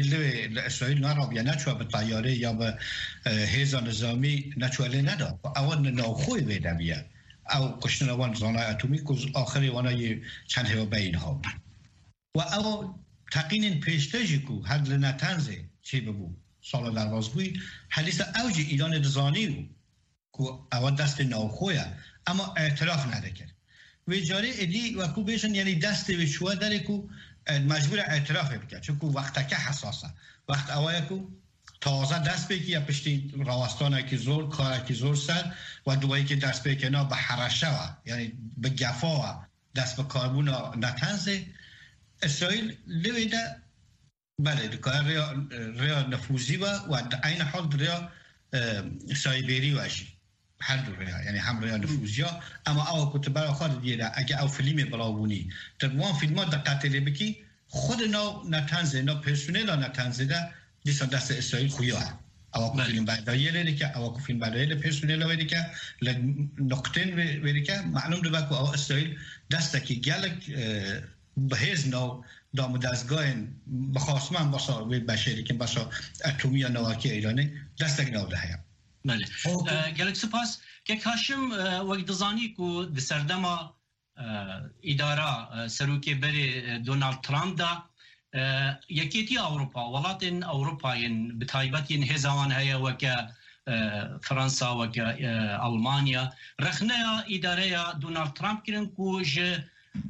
اسرائیل نرابیه نچوه به طیاره یا به هیزا نظامی نچوه لی ندا اوان ناوخوی بیده بیه او کشتن اوان زانای اتمی که آخری وانا چند هوا بین ها و او تقین پیشتجی کو هر لنتنزه چه ببو سال دروازگوی حدیث اوج ایران دزانی رو که اول دست ناوخویه اما اعتراف نده کرد و جاره ادی و کو بیشن یعنی دست وشوه داره که مجبور اعتراف بکرد چون که وقت که حساسه وقت اوایه که تازه دست بکی یا پشتی راستانه که زور کاره که زور سر و دوایی که دست بکی نا به حرشه و یعنی به گفا و دست به کاربون نتنزه اسرائیل لویده بله دکار ریا نفوذی و عین حال ریا سایبری واشی هر دو ریا یعنی هم ریا نفوذی اما او کتبه را خواهد دیده اگه او فیلم بلاوونی تقوان فیلمات دقیقه لی بکی خود نا نتنزه نا پرسونیل نتنزه ده دیسان دست اسرائیل خویاه او که فیلم بردایی لیده که او که فیلم بردایی پرسونیل ویده که نقطین ویده که معلوم دو بکو او اسرائیل دسته که گلک بهز نو دام دستگاه بخواستمان باسا وی بشری که باسا اتمی نواکی ایرانی دستگ نو ده هیا بله گلک سپاس که کاشم وقت دزانی کو دسردما اداره سروکی بری دونالد ترامپ دا یکیتی اوروپا ولاتن اوروپاین بتایبتین هزوان هیا وکا فرانسا وکا المانیا رخنه اداره دونالد ترامپ کرن کو ج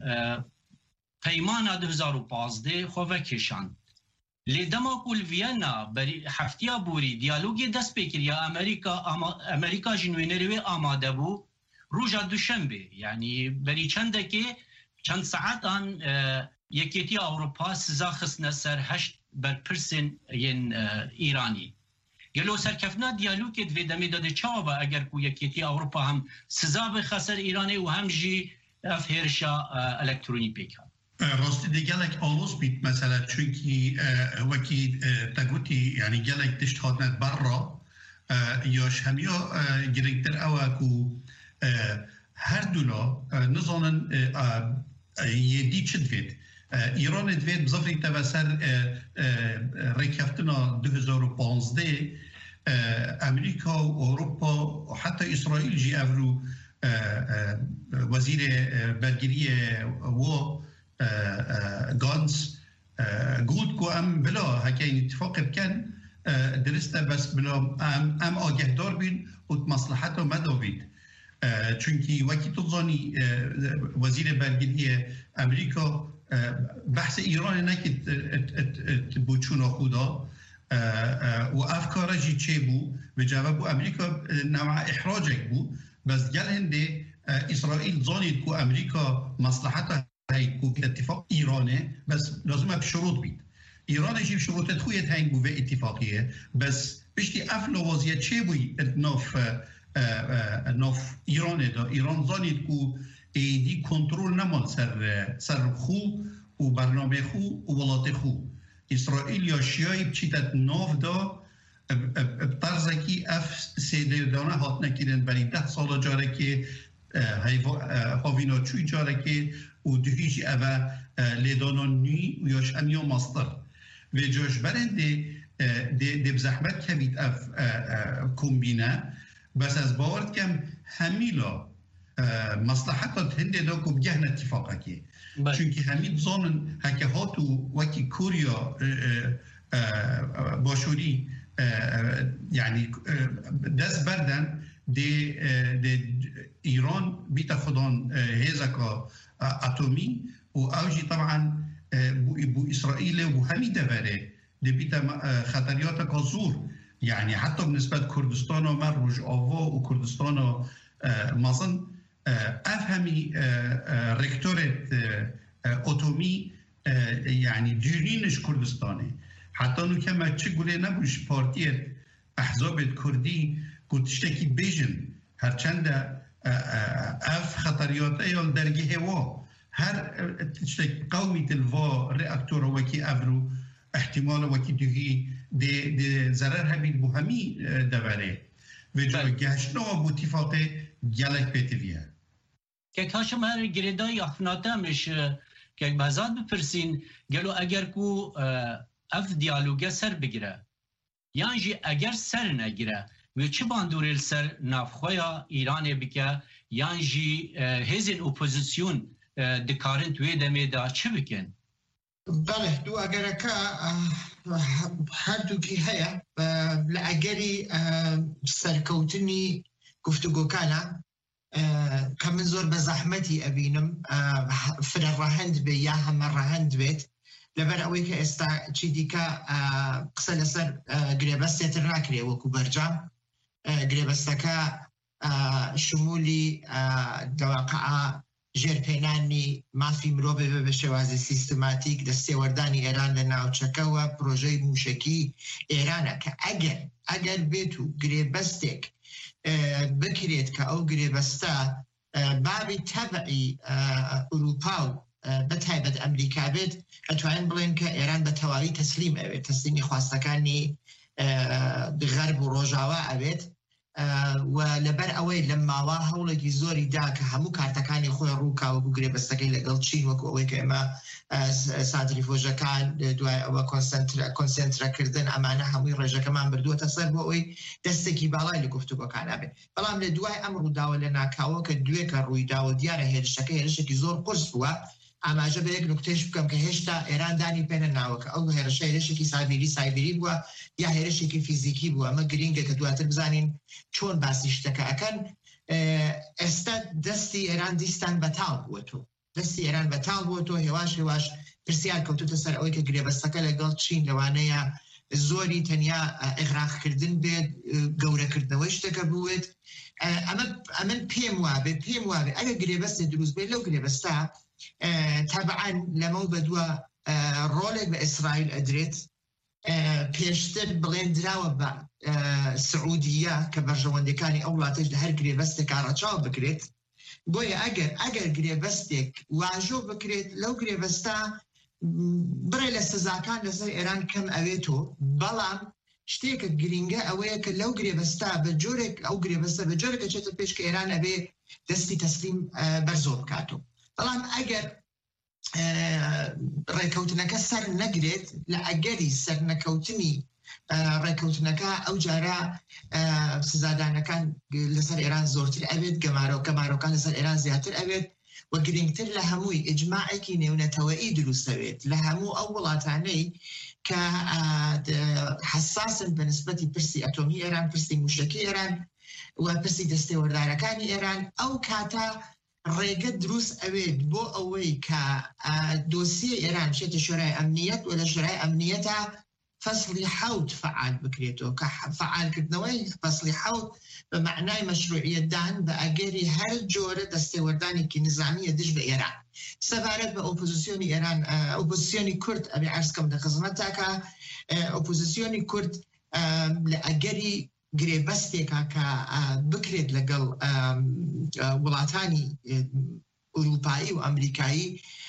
پیمان 2015 خواه کشاند لیدما کل وینا بری هفتیا بوری دیالوگی دست بکر یا امریکا جنوینروی آماده بو روژا دوشنبه یعنی بری چند ساعت آن یکیتی اوروپا سزا خسنه سر 8 برپرسن ین ایرانی گلو سرکفنا دیالوگی دوی دمی داده چاوه اگر کو یکیتی اوروپا هم سزا بخسر ایرانی و هم جی افهرشا الکترونی پیکن راستی دی گلک آلوز بیت مثلا چونکی وکی تگوتی یعنی گلک دشت هاتنت برا یاش همیا گرنگتر اوه کو هر دولا نزانن یدی چه دوید ایران دوید بزافری تبسر ریکفتنا 2015 امریکا و اروپا و حتی اسرائیل جی افرو وزیر برگریه و گانس گود کو ام بلا هکین اتفاق بکن درسته بس بلا ام آگهدار بین و مصلحت و مدا بید چونکی وکی تظانی وزیر برگریه امریکا بحث ایران نکید بوچون خودا و افکار جی چه بو به جواب امریکا نوع احراجک بو بس گل هنده اسرائیل ظانید که امریکا مصلحت های که اتفاق ایرانه بس لازمه بشروط بید ایران جیب شروطت خویت هنگ بو به اتفاقیه بس بشتی افل وازیت چه بوی ناف ایرانه دا ایران ظانید که ایدی کنترول نمال سر خو و برنامه خو و ولات خو اسرائیل یا شیعی بچیتت ناف دا بطرزکی اف سیده دانه هات نکیدن برای 10 سال جاره که هاوینا چوی جاره که و دویش اوه لیدانان نی و یاش امیا ماستر و جاش برنده ده بزحمت کمید اف کمبینه بس از باورد کم همیلا مصلحتات هنده دا که بگهن اتفاقه که چونکه همین زانن هکه هاتو وکی کوریا باشوری یعنی دست بردن ده ایران بیت خودان هزکا اتمی و اوجی طبعا بو اسرائیل و همی دبره ده بیت خطریات کازور يعني حتى بالنسبة لكردستان ومر رجعوا وكردستان مازن أفهمي ريكتورة أوتومي يعني ديرينش كردستاني حتى أنه كما تشغله نبوش بارتية أحزاب الكردي كنت تشتكي بيجن هرچند أف خطريات أيال درجة هوا هر تشتكي قومي تلوا رياكتور وكي أبرو احتمال وكي دوهي ده ضرر هبید بو همی دوره و جا گشتنا بو اتفاق گلک بیتویه که کاشم هر گریدای افناته مش که بازاد بپرسین گلو اگر کو اف دیالوگه سر بگیره یعنی جی اگر سر نگیره و چه باندوریل سر نافخویا ایران بکه یعنی جی هزین اپوزیسیون دکارن توی دمه دا چه بکن؟ بله دو اگرکا هر دوکی هیا لأگری سرکوتنی گفتگوکانا کمن زور بزحمتی ابینم فرر رهند بی یا هم رهند بیت لبر اوی که استا چی دیکا قصه لسر گریبستی ترناکری وکو برجام گریبستکا شمولی دواقع جرپینانی مافی مروبه به شوازی سیستماتیک دسته وردانی ایران لناوچکه و پروژه موشکی ایرانه که اگر بیتو گریبستک بکرید که او گریبستا بابی تبعی اروپا و بتایبت امریکا بید اتوان بلین که ایران به توالی تسلیم اوید تسلیمی خواستکانی غرب و روژاوا اوید و لبر اوی لما وا هەوڵێکی زۆری دا کە هەموو کارتەکانی خۆی ڕووکاوە بوو گرێبەستەکەی لەگەڵ چین وەکو ئەوەی کە ئێمە ساتریفۆژەکان دوای ئەوە کۆنسێنترەکردن ئەمانە هەمووی ڕێژەکەمان بردووەتە سەر بۆ ئەوەی دەستێکی باڵای لە گفتوگۆکانە بێت بەڵام لە دوای ئەم ڕووداوە لە ناکاوە کە دوێکە ڕوویداوە دیارە هێرشەکە هێرشێکی زۆر قورس بووە ئاماژە بە یەک نوکتەش بکەم کە هێشتا ئێران دانی پێنە ناوەکە ئەو هێرشە هێرشێکی سایبری بووە یا هێرشێکی فیزیکی بووە ئەمە گرینگە کە دواتر بزانین چۆن باسی شتەکە ئەکەن ئێستا دەستی ئێران دیستان بەتاڵ بووەتەوە دەستی ئێران بەتاڵ بووەتەوە هێواش پرسیار کەوتوتە سەر ئەوەی کە گرێبەستەکە لەگەڵ چین لەوانەیە زۆری تەنیا ئێغراقکردن بێت گەورەکردنەوەی شتەکە بوێت ئەمن پێم وابێ ئەگە گرێبەستی دروست بێت لەو گرێبەستا طبعا لەمە بەدووە ڕۆڵێک بە ئیسرائیل ئەدرێت پێشتر بڵێندراوە بە سعودیە کە بەرژەوەندەکانی ئەو وڵاتەش لە هەر گرێبەستێکا ڕەچاو بکرێت بۆیە ئەگەر گرێبەستێک واژۆ بکرێت لەو گرێبەستا بڕێ لە سزاکان لەسەر ئێران کەم ئەوێتۆ بەڵام شتێکە گرینگە ئەوەیە کە لەو گرێبەستا بە جۆرێک ئەو گرێبەستە بە جۆرێکە چێتە پێش کە ئێران ئەبێ دەستی تەسلیم بەرزۆ بکاتەوە بەڵام ئەگەر ڕێکەوتنەکە سەر نەگرێت لە ئەگەری سەرنەکەوتنی ڕێکەوتنەکە ئەو جارە سزادانەکان لەسەر ئێران زۆرتر ئەبێت گەمارۆکان لەسەر ئێران زیاتر ئەبێت و گرنگتر لە هەمووی ئیجماعێکی نێونەتەوەئی دروستەوێت لە هەموو ئەو وڵاتانەی کە حساسن بە نسبەتی پرسی ئەتۆمی ئێران، پرسی موشکی ئێران و پرسی دەستێوەردارەکانی ئێران. ئەو کاتە ڕێگە دروست ئەوێت بۆ ئەوەی کە دۆسیە ئێران بچێتە شورای ئەمنیەت و لە شورای ئەمنیەتە فەسڵی 7 فعال بکرێتەوە کە فعالکردنەوەی فەسڵی 7 بە معنای مەشروعیەتدان بە ئەگەری هەر جۆرە دەستێوەردانێکی نظامیە دژ بە ئێران. سەبارەت بە ئۆپۆزیسیۆنی ئێران، ئۆپۆزیسیۆنی کورد ئەبێ عەرزکەم لە خزمەتتاکە ئۆپۆزیسیۆنی کورد لە ئەگەری گرێبەستێکا کە بکرێت لەگەڵ وڵاتانی ئوروپایی و ئەمریکایی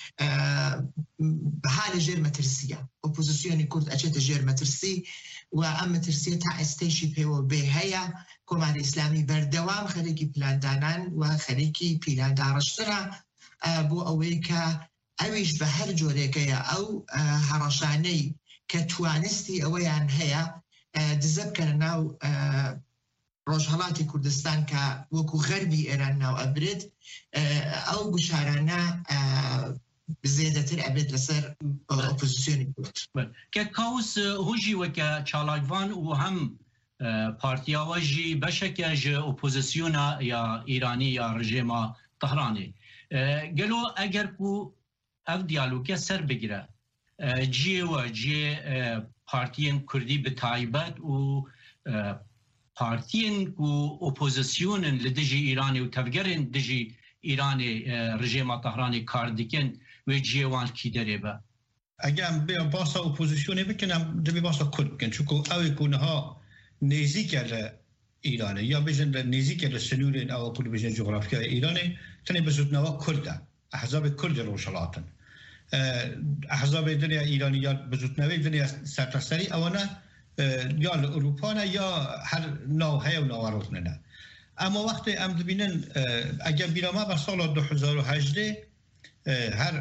بەها لە ژێر مەترسیە. ئۆپۆزیسیۆنی کورد ئەچێتە ژێر مەترسی و ئەم مەترسیە تا ئێستەیشی پێوە بێ هەیە. کۆماری ئیسلامی بەردەوام خەریکی پلاندانان و خەریکی پیلانداڕشترە بۆ ئەوەی کە ئەویش بە هەر جۆرێکەیە ئەو هەڕەشانەی کە توانستی ئەوەیان هەیە دزە بکەنە ناو ڕۆژهەڵاتی کوردستان کە وەکو غەربی ئێران ناو ئەبرێت، ئەو گوشارانە زێدەتر ئەبێت لەسەر ئۆپۆزیسیۆنی کورد. کە کاوس هۆژی وەکە چالاکوان و هەم پارتیاوەژی بەشێکە ژە ئۆپۆزیسیۆنا یا ئیرانی یا ڕژێما تەهرانێ گەلۆ ئەگەر و ئەو دیالۆگە سەر بگرە جێوە جێ پارتیên کوردی bi taybet û partiyên ku opozîsyonên li dijî Îranê û tevgerên dijî Îranê rejêma Tehranê kar dikin wê ciyê wan kî derê be? Eger em bê basa opozîsyonê bikin em dibê basa Kurd bikin çunku ew ê ku niha nêzik e li Îranê ya bêjin li nêzik e li sinûrên ew ku dibêjin coğrafyaya Îranê tenê bi zûtnava Kurd e. Ehzabê Kurd ê rojhilatin. احزاب دنیا ایرانی یا بزودنوی دنیا سرتاسری اوانه یا اروپا یا هر نوعه و نوارزنه نه. اما وقتی ام ببینن اگر بیرامه بر سال 2018 هر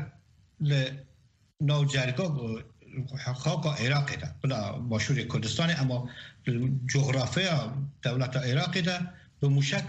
نوجرگاه خاک عراقی ده بلا مشهور کردستان اما جغرافیا دولت عراقی ده به موشک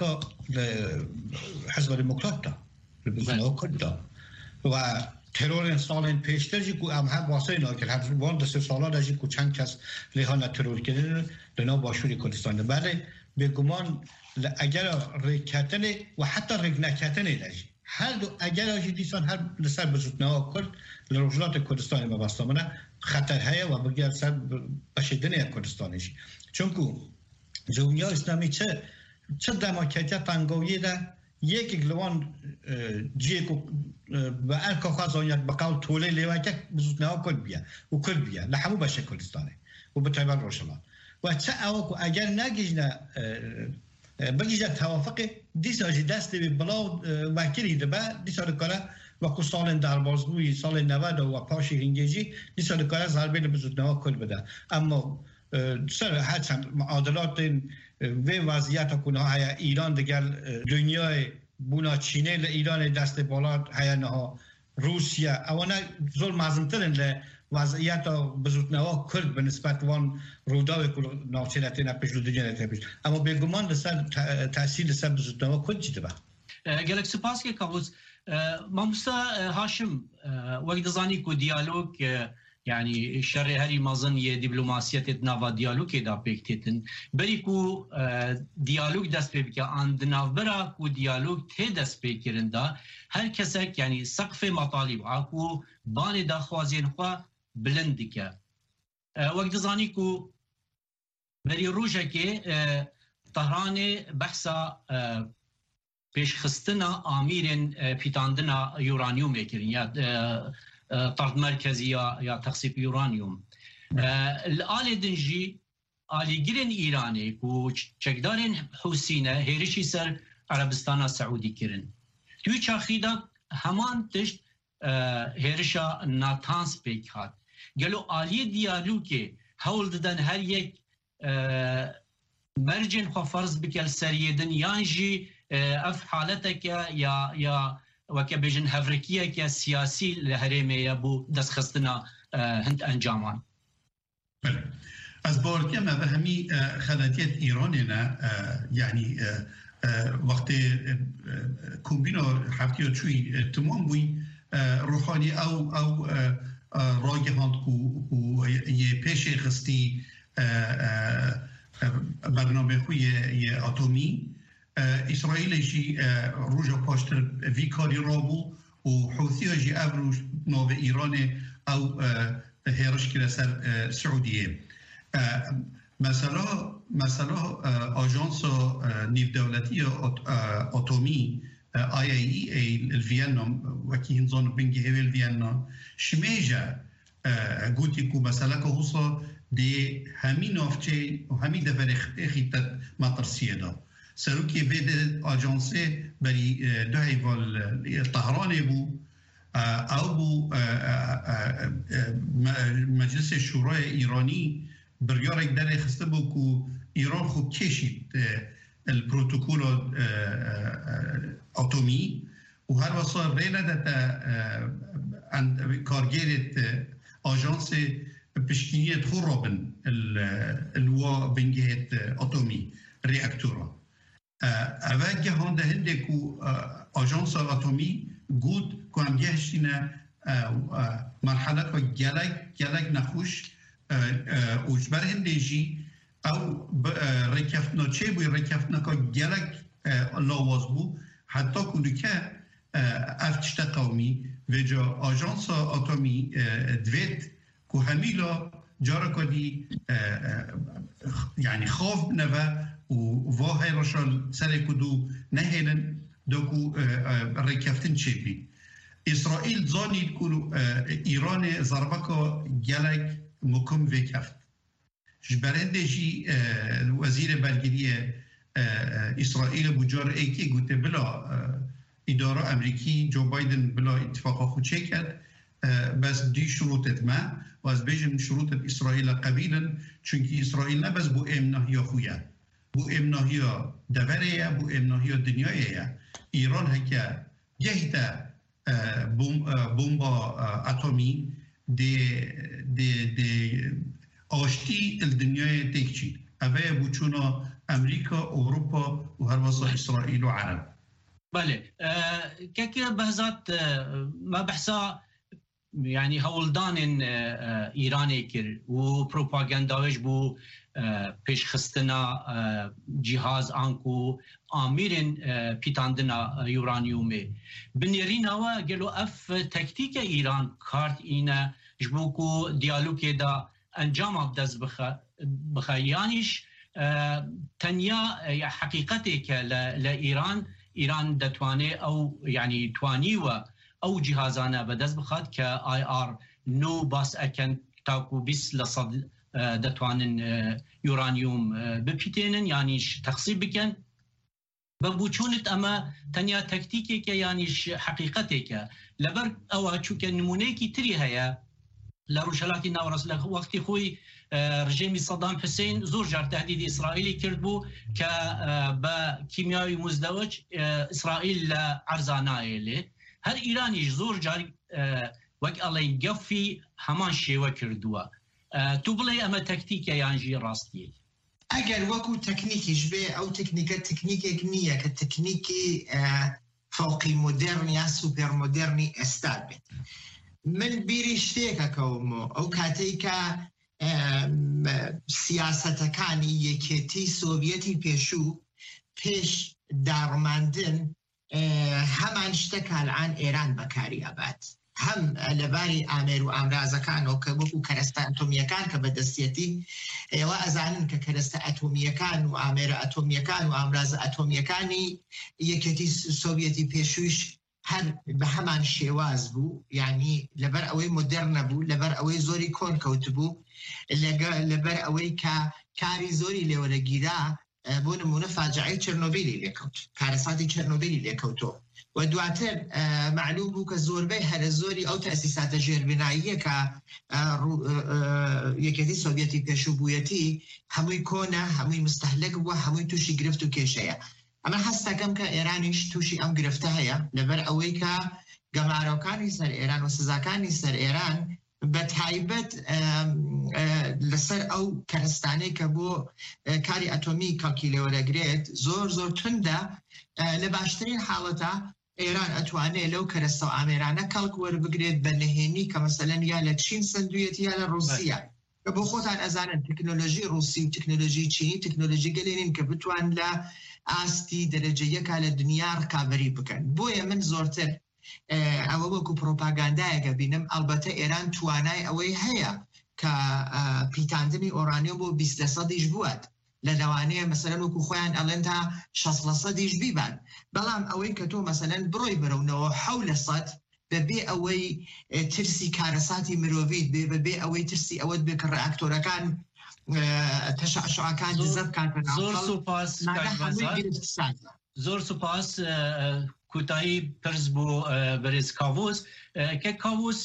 حزب دموکرات ده بزودنوی کرد ده و ترور سالین پیشتر جی کو ام هم واسه اینا که هر وان دست سالا جی کو چند کس لیهان ترور کردن لنا باشوری کردستان بله به گمان اگر ریکتن و حتی ریک نکتن لجی هر دو اگر اجی دیسان هر لسر بزودنه کرد لروجلات کردستان مبستامنه خطر هیا و بگر سر بشدنه کردستانش چون کو جمهوری اسلامی چه دموکراتیت تنگویی ده یک گلوان جیکو با ارکا خازانیت بقول طوله لیواکه بزودنه کرد بیا و کرد بیا لحمو باشه کردستانه و به تایبان روشلان و چه اوکو اگر نگیجنه بگیجه توافق دیسا جی دسته به بلا وکیلی ده با دیسا دکاره وکو سال دربازگوی سال 90 و پاشی هنگیجی دیسا دکاره ضربه بزودنه کرد بده اما سر هرچند معادلات و وضعیت کنه های ایران دیگر دنیای بونا چینه ل ایران دست بالا های نه روسیه اونا ظلم ازمترن ل وضعیت بزودنوا کرد به نسبت وان روداوی که ناچینت نپیش رو دنیا نپیش اما بگمان لسر تأثیر لسر بزودنوا کرد چیده با؟ گلک سپاس که کابوز ماموستا هاشم وقت زانی که دیالوگ yani şerri heri mazın ye diplomasiyet etnava diyalog eda pektetin beri ku diyalog dest peke andnavbera ku diyalog te dest pekirinde her kesek yani sakf matalib aku bane da xwazin xwa bilind dike waqt zani ku beri rojeke Tehranê behsa pêşxistina amirên pîtandina uranyumê kirin ya طرد مركزي يا تخصيب يورانيوم الآلة دنجي آلي جرين إيراني و چكدارين حوسينة هيرشي سر عربستان سعودي كرن توی چاخيدا همان تشت هيرشا ناتانس بيك هات قالو آلي ديالوكي هول ددن هر يك مرجن خو فرض بكال سريدن يانجي اف حالتك يا وکه بیشتر هفرکیه که سیاسی لهرمه یا بو دست خستنا هند انجامان. از باورتی ما به همی خلاتیت ایرانینا یعنی وقتی کومبینا هفتی و چوی تمام بوی روحانی او راگهاند کو یه پیش خستی برنامه خوی اتمی اسرائیل جی روجا پاشتر وی کاری رابو و حوثی جی ابروش نو ایران او هرش کلا سر سعودیه مثلا آژانس نیو دولتی اتمی IAEA الفيينا وكي نظن بنجي هيل الفيينا شميجا قلتي كو مثلا كوصا دي همي نوفتي وهمي دفرخ اخيتت مطرسيدا سروكي بيد اجانسي بري دهيفال طهران بو او بو مجلس الشورى ايراني بريارك داري خستبو كو ايران خوب كيشيت البروتوكول اتمی و هر واسه رینا دتا عند کارگیرت آژانس پشتینیت خورابن الوا بنجهت اتمی ریاکتورا اول جهان هنده کو آژانس اتمی گود کو هم گهشتینا مرحله کو گلک نخوش اوجبر هنده جی او رکفتنا چه بوی رکفتنا که گلک لاواز بو حتی کنو که افتشت قومی و جا آژانس اتمی دوید که همیلا جارا کدی یعنی خوف بنوه و واهی رشال سر کدو نهیلن دو که رکفتن چه بی اسرائیل زانید که ایران ضربه که گلک مکم وکفت جبرنده جی وزیر بلگیری اسرائیل بجار ایکی گوته بلا اداره امریکی جو بایدن بلا اتفاق خود چه کرد بس دی شروطت ما و از بیجم شروطت اسرائیل قبیلا چونکه اسرائیل نبس بو امناهی خویه بو امناهی دوره بو امناهی دنیایه ایران هکه یهیده بومبا اتمی دی آشتی الدنیای تکچید اوه بوچونا امریکا اوروپا و هر واسه اسرائیل و عرب بله که بهزات ما بحثا يعني هولدان ایرانی کر و پروپاگنداوش بو پیش خستنا جهاز آنکو آمیرن پیتاندنا یورانیومه بنیرینا و گلو اف تکتیک ایران کارت اینه جبوکو دیالوگی دا انجام ابدز بخیانیش تنیا حقیقتی که ایران دتوانه او یعنی توانی و او جهازانه بدز بخواد که آی آر نو باس اکن تاکو بیس لصد دتوانن یورانیوم بپیتینن یعنی تخصیب بکن ببوچونت اما تنیا تکتیکی که یعنی حقیقتی که لبر او چوک نمونه کی تری هیا لروشلاتی نورس وقتی خوی رژیم صدام حسین زور جار تهدید اسرائیلی کرد بو که با کیمیاوی مزدوج اسرائیل عرضانه لی هر ایرانی زور جار وک علی گفی همان شیوه کردوه تو بلی اما تکتیک یانجی راستیه اگر وکو تکنیکی جبه او تکنیک نیه که تکنیکی فوقی مدرنی یا سوپر مدرنی استاد بید من بیریشتێکە کەومەوە ئەو کاتەی کە سیاسەتەکانی یەکێتی سۆڤیەتی پێشوو پێش داڕماندن هەمان شتەکە الان ئێران بەکاری ئەبات هەم لەباری ئامێر و ئامرازەکانەوە کە وەکو کەرەستە ئەتۆمیەکان کە بەدەستێتی ئێوە ئەزانن کە کەرەستە ئەتۆمیەکان و ئامێرە ئەتۆمیەکان و ئامرازە ئەتۆمیەکانی یەکێتی سۆڤیەتی پێشوویش هر به همان شێواز بوو یعنی لەبەر ئەوەی مدرن نەبوو لەبەر ئەوەی زۆری کۆن کەوت بوو لەبەر ئەوەی کە کاری زۆری لێوەرەگیرا بۆ نمونە فاجعەی چێرنۆبیلی لێکەوت کارەساتی چێرنۆبیلی لێکەوتۆ و دواتر معلوم بوو کە زۆربەی هەرە زۆری ئەو تەسیساتە ژێربیناییە کە یەکێتی سۆڤیەتی پێشووبوویەتی هەمووی کۆنە هەمووی مستەهلەک بووە هەمووی تووشی گرفت و کێشەیە ئەمە هەستەکەم کە ئێرانیش تووشی ئەم گرفتە هەیە لەبەر ئەوەی کە گەمارۆکانی سەر ئێران و سزاکانی سەر ئێران بە تایبەت لەسەر ئەو کەرستانەی کە بۆ کاری ئەتۆمی کاکیلێوەرەگرێت زۆر توندە لە باشترین حاڵەتە ئێران ئەتوانێت لەو کەرستە و ئامێرانە کەڵک وەربگرێت بە نهێنی کە مەسەلەن یا لە چین سندویەتی یا لە رووسیا کە بۆ خۆتان ئەزانن تکنۆلۆژی رووسی و تکنۆلۆژی چینی تکنۆلۆژی گەلێنین کە بتوان لە ئاستی دەرەجە یەکا لە دنیا ڕکابەری بکەن. بۆیە من زۆرتر ئەوە وەکو پرۆپاگاندایەکە بینم ئەلبەتە ئێران توانای ئەوەی هەیە کە پیتاندنی ئۆرانیۆم بۆ 20% بووات لە ناوانەیە مەسەلەن وەکو خۆیان ئەڵێن تا 60% بیبان، بەڵام ئەوەی کە تۆ مەسەلەن بڕۆی بەرەونەوە 7% بەبێ ئەوەی ترسی کارەساتی مرۆڤیت بێ بەبێ ئەوەی ترسی ئەوەت بێ کە ڕێکتۆرەکان تەشعشعەکان دزە بکات. زۆر سوپاس کوتایی پرس بۆ بەرز کاوۆس کە کاوۆس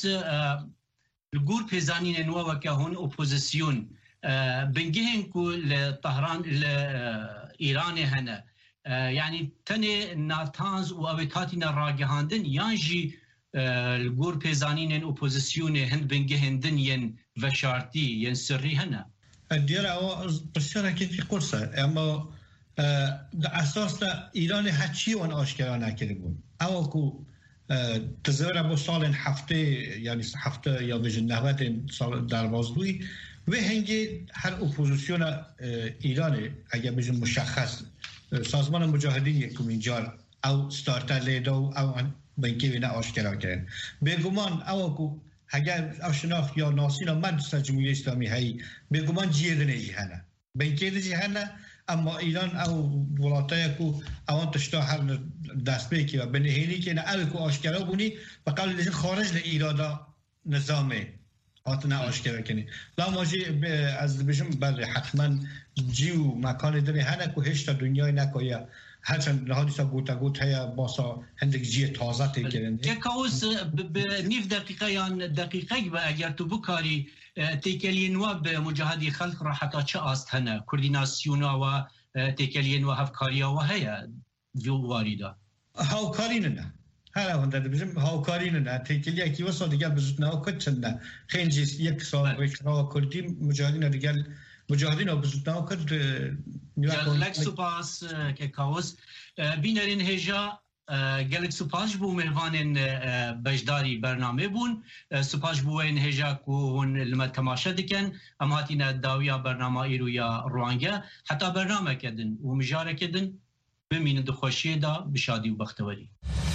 گور پێزانینە نوەوەکە هون ئۆپۆزیسیۆن بنگهێن ku li Tehran li Îranê hene yani tenê natanz û ew hatîne ragihandin yan jî li gor pêzanînên opozîsyonê hin bingehên din yên veşartî yên sirrî hene. Diyara ew pirsiyarekî qursa ama di esas de Îranê heçî wan aşkera nekiribûn. Ew ku tizêra bo salên heftê yani hefte ya bijin nehwetên derbasbûyî ve hengê her opozisyona Îranê eger bijin muşexxes Sazmana Mücahidîn yekûmîn car ew starter lêda û ew binkevê ne aşkera kirin. Bêguman ew ku heger ew şinaf ya nasîna Meclisa Cumhuriyê İslamî heyî bêguman ciyêdinê jî hene. Binkevê jî hene ama İran ew welataya ku ewan tişta her destpêkê ve binihênîkê ne ew ku aşkera bûnî beqal dijin xarij li îrada nizamê hatine aşkera kinî. Lama jî ez dibêjim berê hetmen cî û mekanê dinê hene ku hêşta dunyayê nekoye herçend niha dîsa gotagot heye basa hindik ciyê taze têkirin. Kekawos bi nîv deqîqeyan deqîqek be eger tu bikarî têkeliyên we bi Mucahidî Xelk re heta çi ast hene koordînasyona we têkeliyên we hevkariya we heye vî warî de. Hawkarînin e. Her evinde dibêjim hawkarînin e têkeliyekî wisa diger bi zûtnawa Kurd çinde. Xêncî yek sal wêkirava Kurdî Mucahidîn diger Mücahidîn bi zûtnawa Kurd gelek spas Kekawos bînerên hêja gelek spas bû mêvanên beşdarî bernamê bûn spas bû wên hêja ku hûn li me temaşe dikin em hatîne dawiya bernama îro ya Rwange heta bernameke din û mijareke din bimînin di xweşiyê de bi şadî û bextewerî.